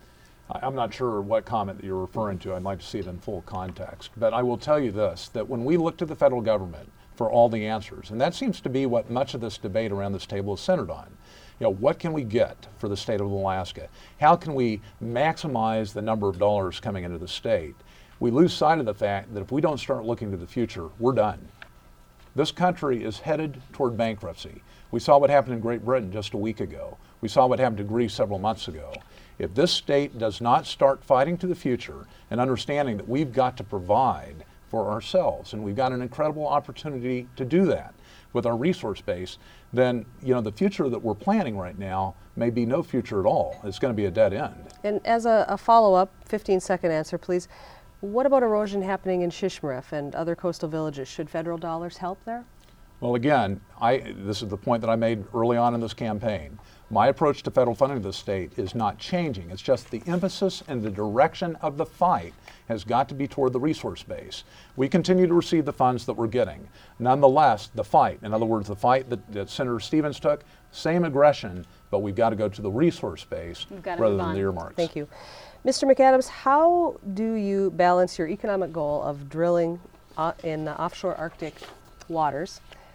I- I'm not sure what comment that you're referring to. I'd like to see it in full context. But I will tell you this, that when we look to the federal government for all the answers, and that seems to be what much of this debate around this table is centered on. You know, what can we get for the state of Alaska? How can we maximize the number of dollars coming into the state? We lose sight of the fact that if we don't start looking to the future, we're done. This country is headed toward bankruptcy. We saw what happened in Great Britain just a week ago. We saw what happened to Greece several months ago. If this state does not start fighting to the future and understanding that we've got to provide for ourselves, and we've got an incredible opportunity to do that with our resource base, then you know the future that we're planning right now may be no future at all. It's going to be a dead end. And as a, a follow-up, fifteen second answer, please. What about erosion happening in Shishmaref and other coastal villages? Should federal dollars help there? Well, again, I, this is the point that I made early on in this campaign. My approach to federal funding of the state is not changing. It's just the emphasis and the direction of the fight has got to be toward the resource base. We continue to receive the funds that we're getting. Nonetheless, the fight, in other words, the fight that, that Senator Stevens took, same aggression, but we've got to go to the resource base We've got to rather move than on. the earmarks. Thank you. Mister McAdams, how do you balance your economic goal of drilling uh, in the offshore Arctic waters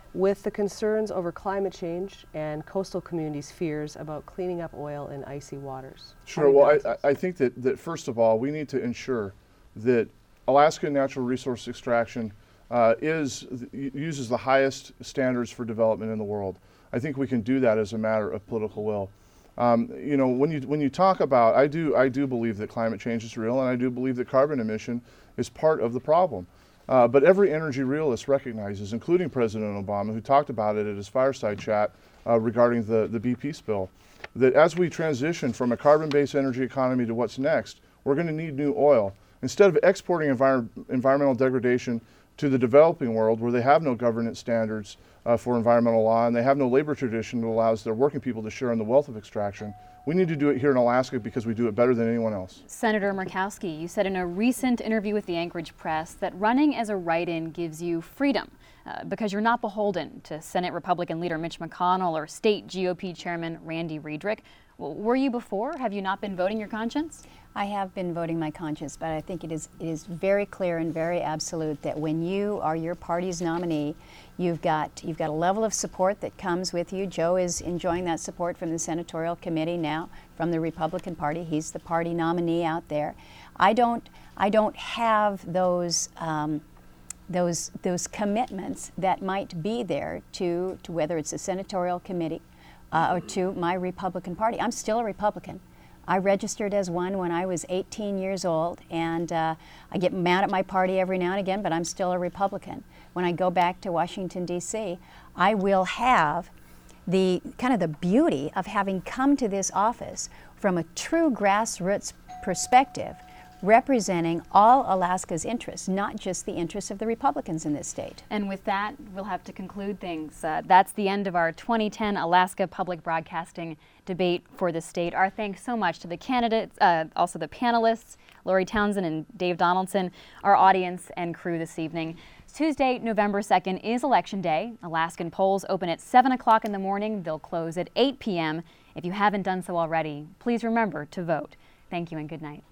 with the concerns over climate change and coastal communities' fears about cleaning up oil in icy waters? Sure. Well, I, I think that, that first of all, we need to ensure that Alaska natural resource extraction uh, is uses the highest standards for development in the world. I think we can do that as a matter of political will. Um, you know, when you when you talk about, I do I do believe that climate change is real, and I do believe that carbon emission is part of the problem. Uh, but every energy realist recognizes, including President Obama, who talked about it at his fireside chat uh, regarding the, the B P spill, that as we transition from a carbon-based energy economy to what's next, we're going to need new oil. Instead of exporting envir environmental degradation to the developing world, where they have no governance standards uh, for environmental law and they have no labor tradition that allows their working people to share in the wealth of extraction, we need to do it here in Alaska because we do it better than anyone else. Senator Murkowski, you said in a recent interview with the Anchorage Press that running as a write-in gives you freedom uh, because you're not beholden to Senate Republican leader Mitch McConnell or state G O P chairman Randy Riedrich. Well, were you before? Have you not been voting your conscience? I have been voting my conscience, but I think it is it is very clear and very absolute that when you are your party's nominee, you've got you've got a level of support that comes with you. Joe is enjoying that support from the senatorial committee now, from the Republican Party. He's the party nominee out there. I don't I don't have those um, those those commitments that might be there to to whether it's the senatorial committee uh, or to my Republican Party. I'm still a Republican. I registered as one when I was eighteen years old, and uh, I get mad at my party every now and again, but I'm still a Republican. When I go back to Washington, D C, I will have the kind of the beauty of having come to this office from a true grassroots perspective, representing all Alaska's interests, not just the interests of the Republicans in this state. And with that, we'll have to conclude things. Uh, that's the end of our twenty ten Alaska Public Broadcasting debate for the state. Our thanks so much to the candidates, uh, also the panelists, Lori Townsend and Dave Donaldson, our audience and crew this evening. Tuesday, November second is Election Day. Alaskan polls open at seven o'clock in the morning. They'll close at eight p m If you haven't done so already, please remember to vote. Thank you and good night.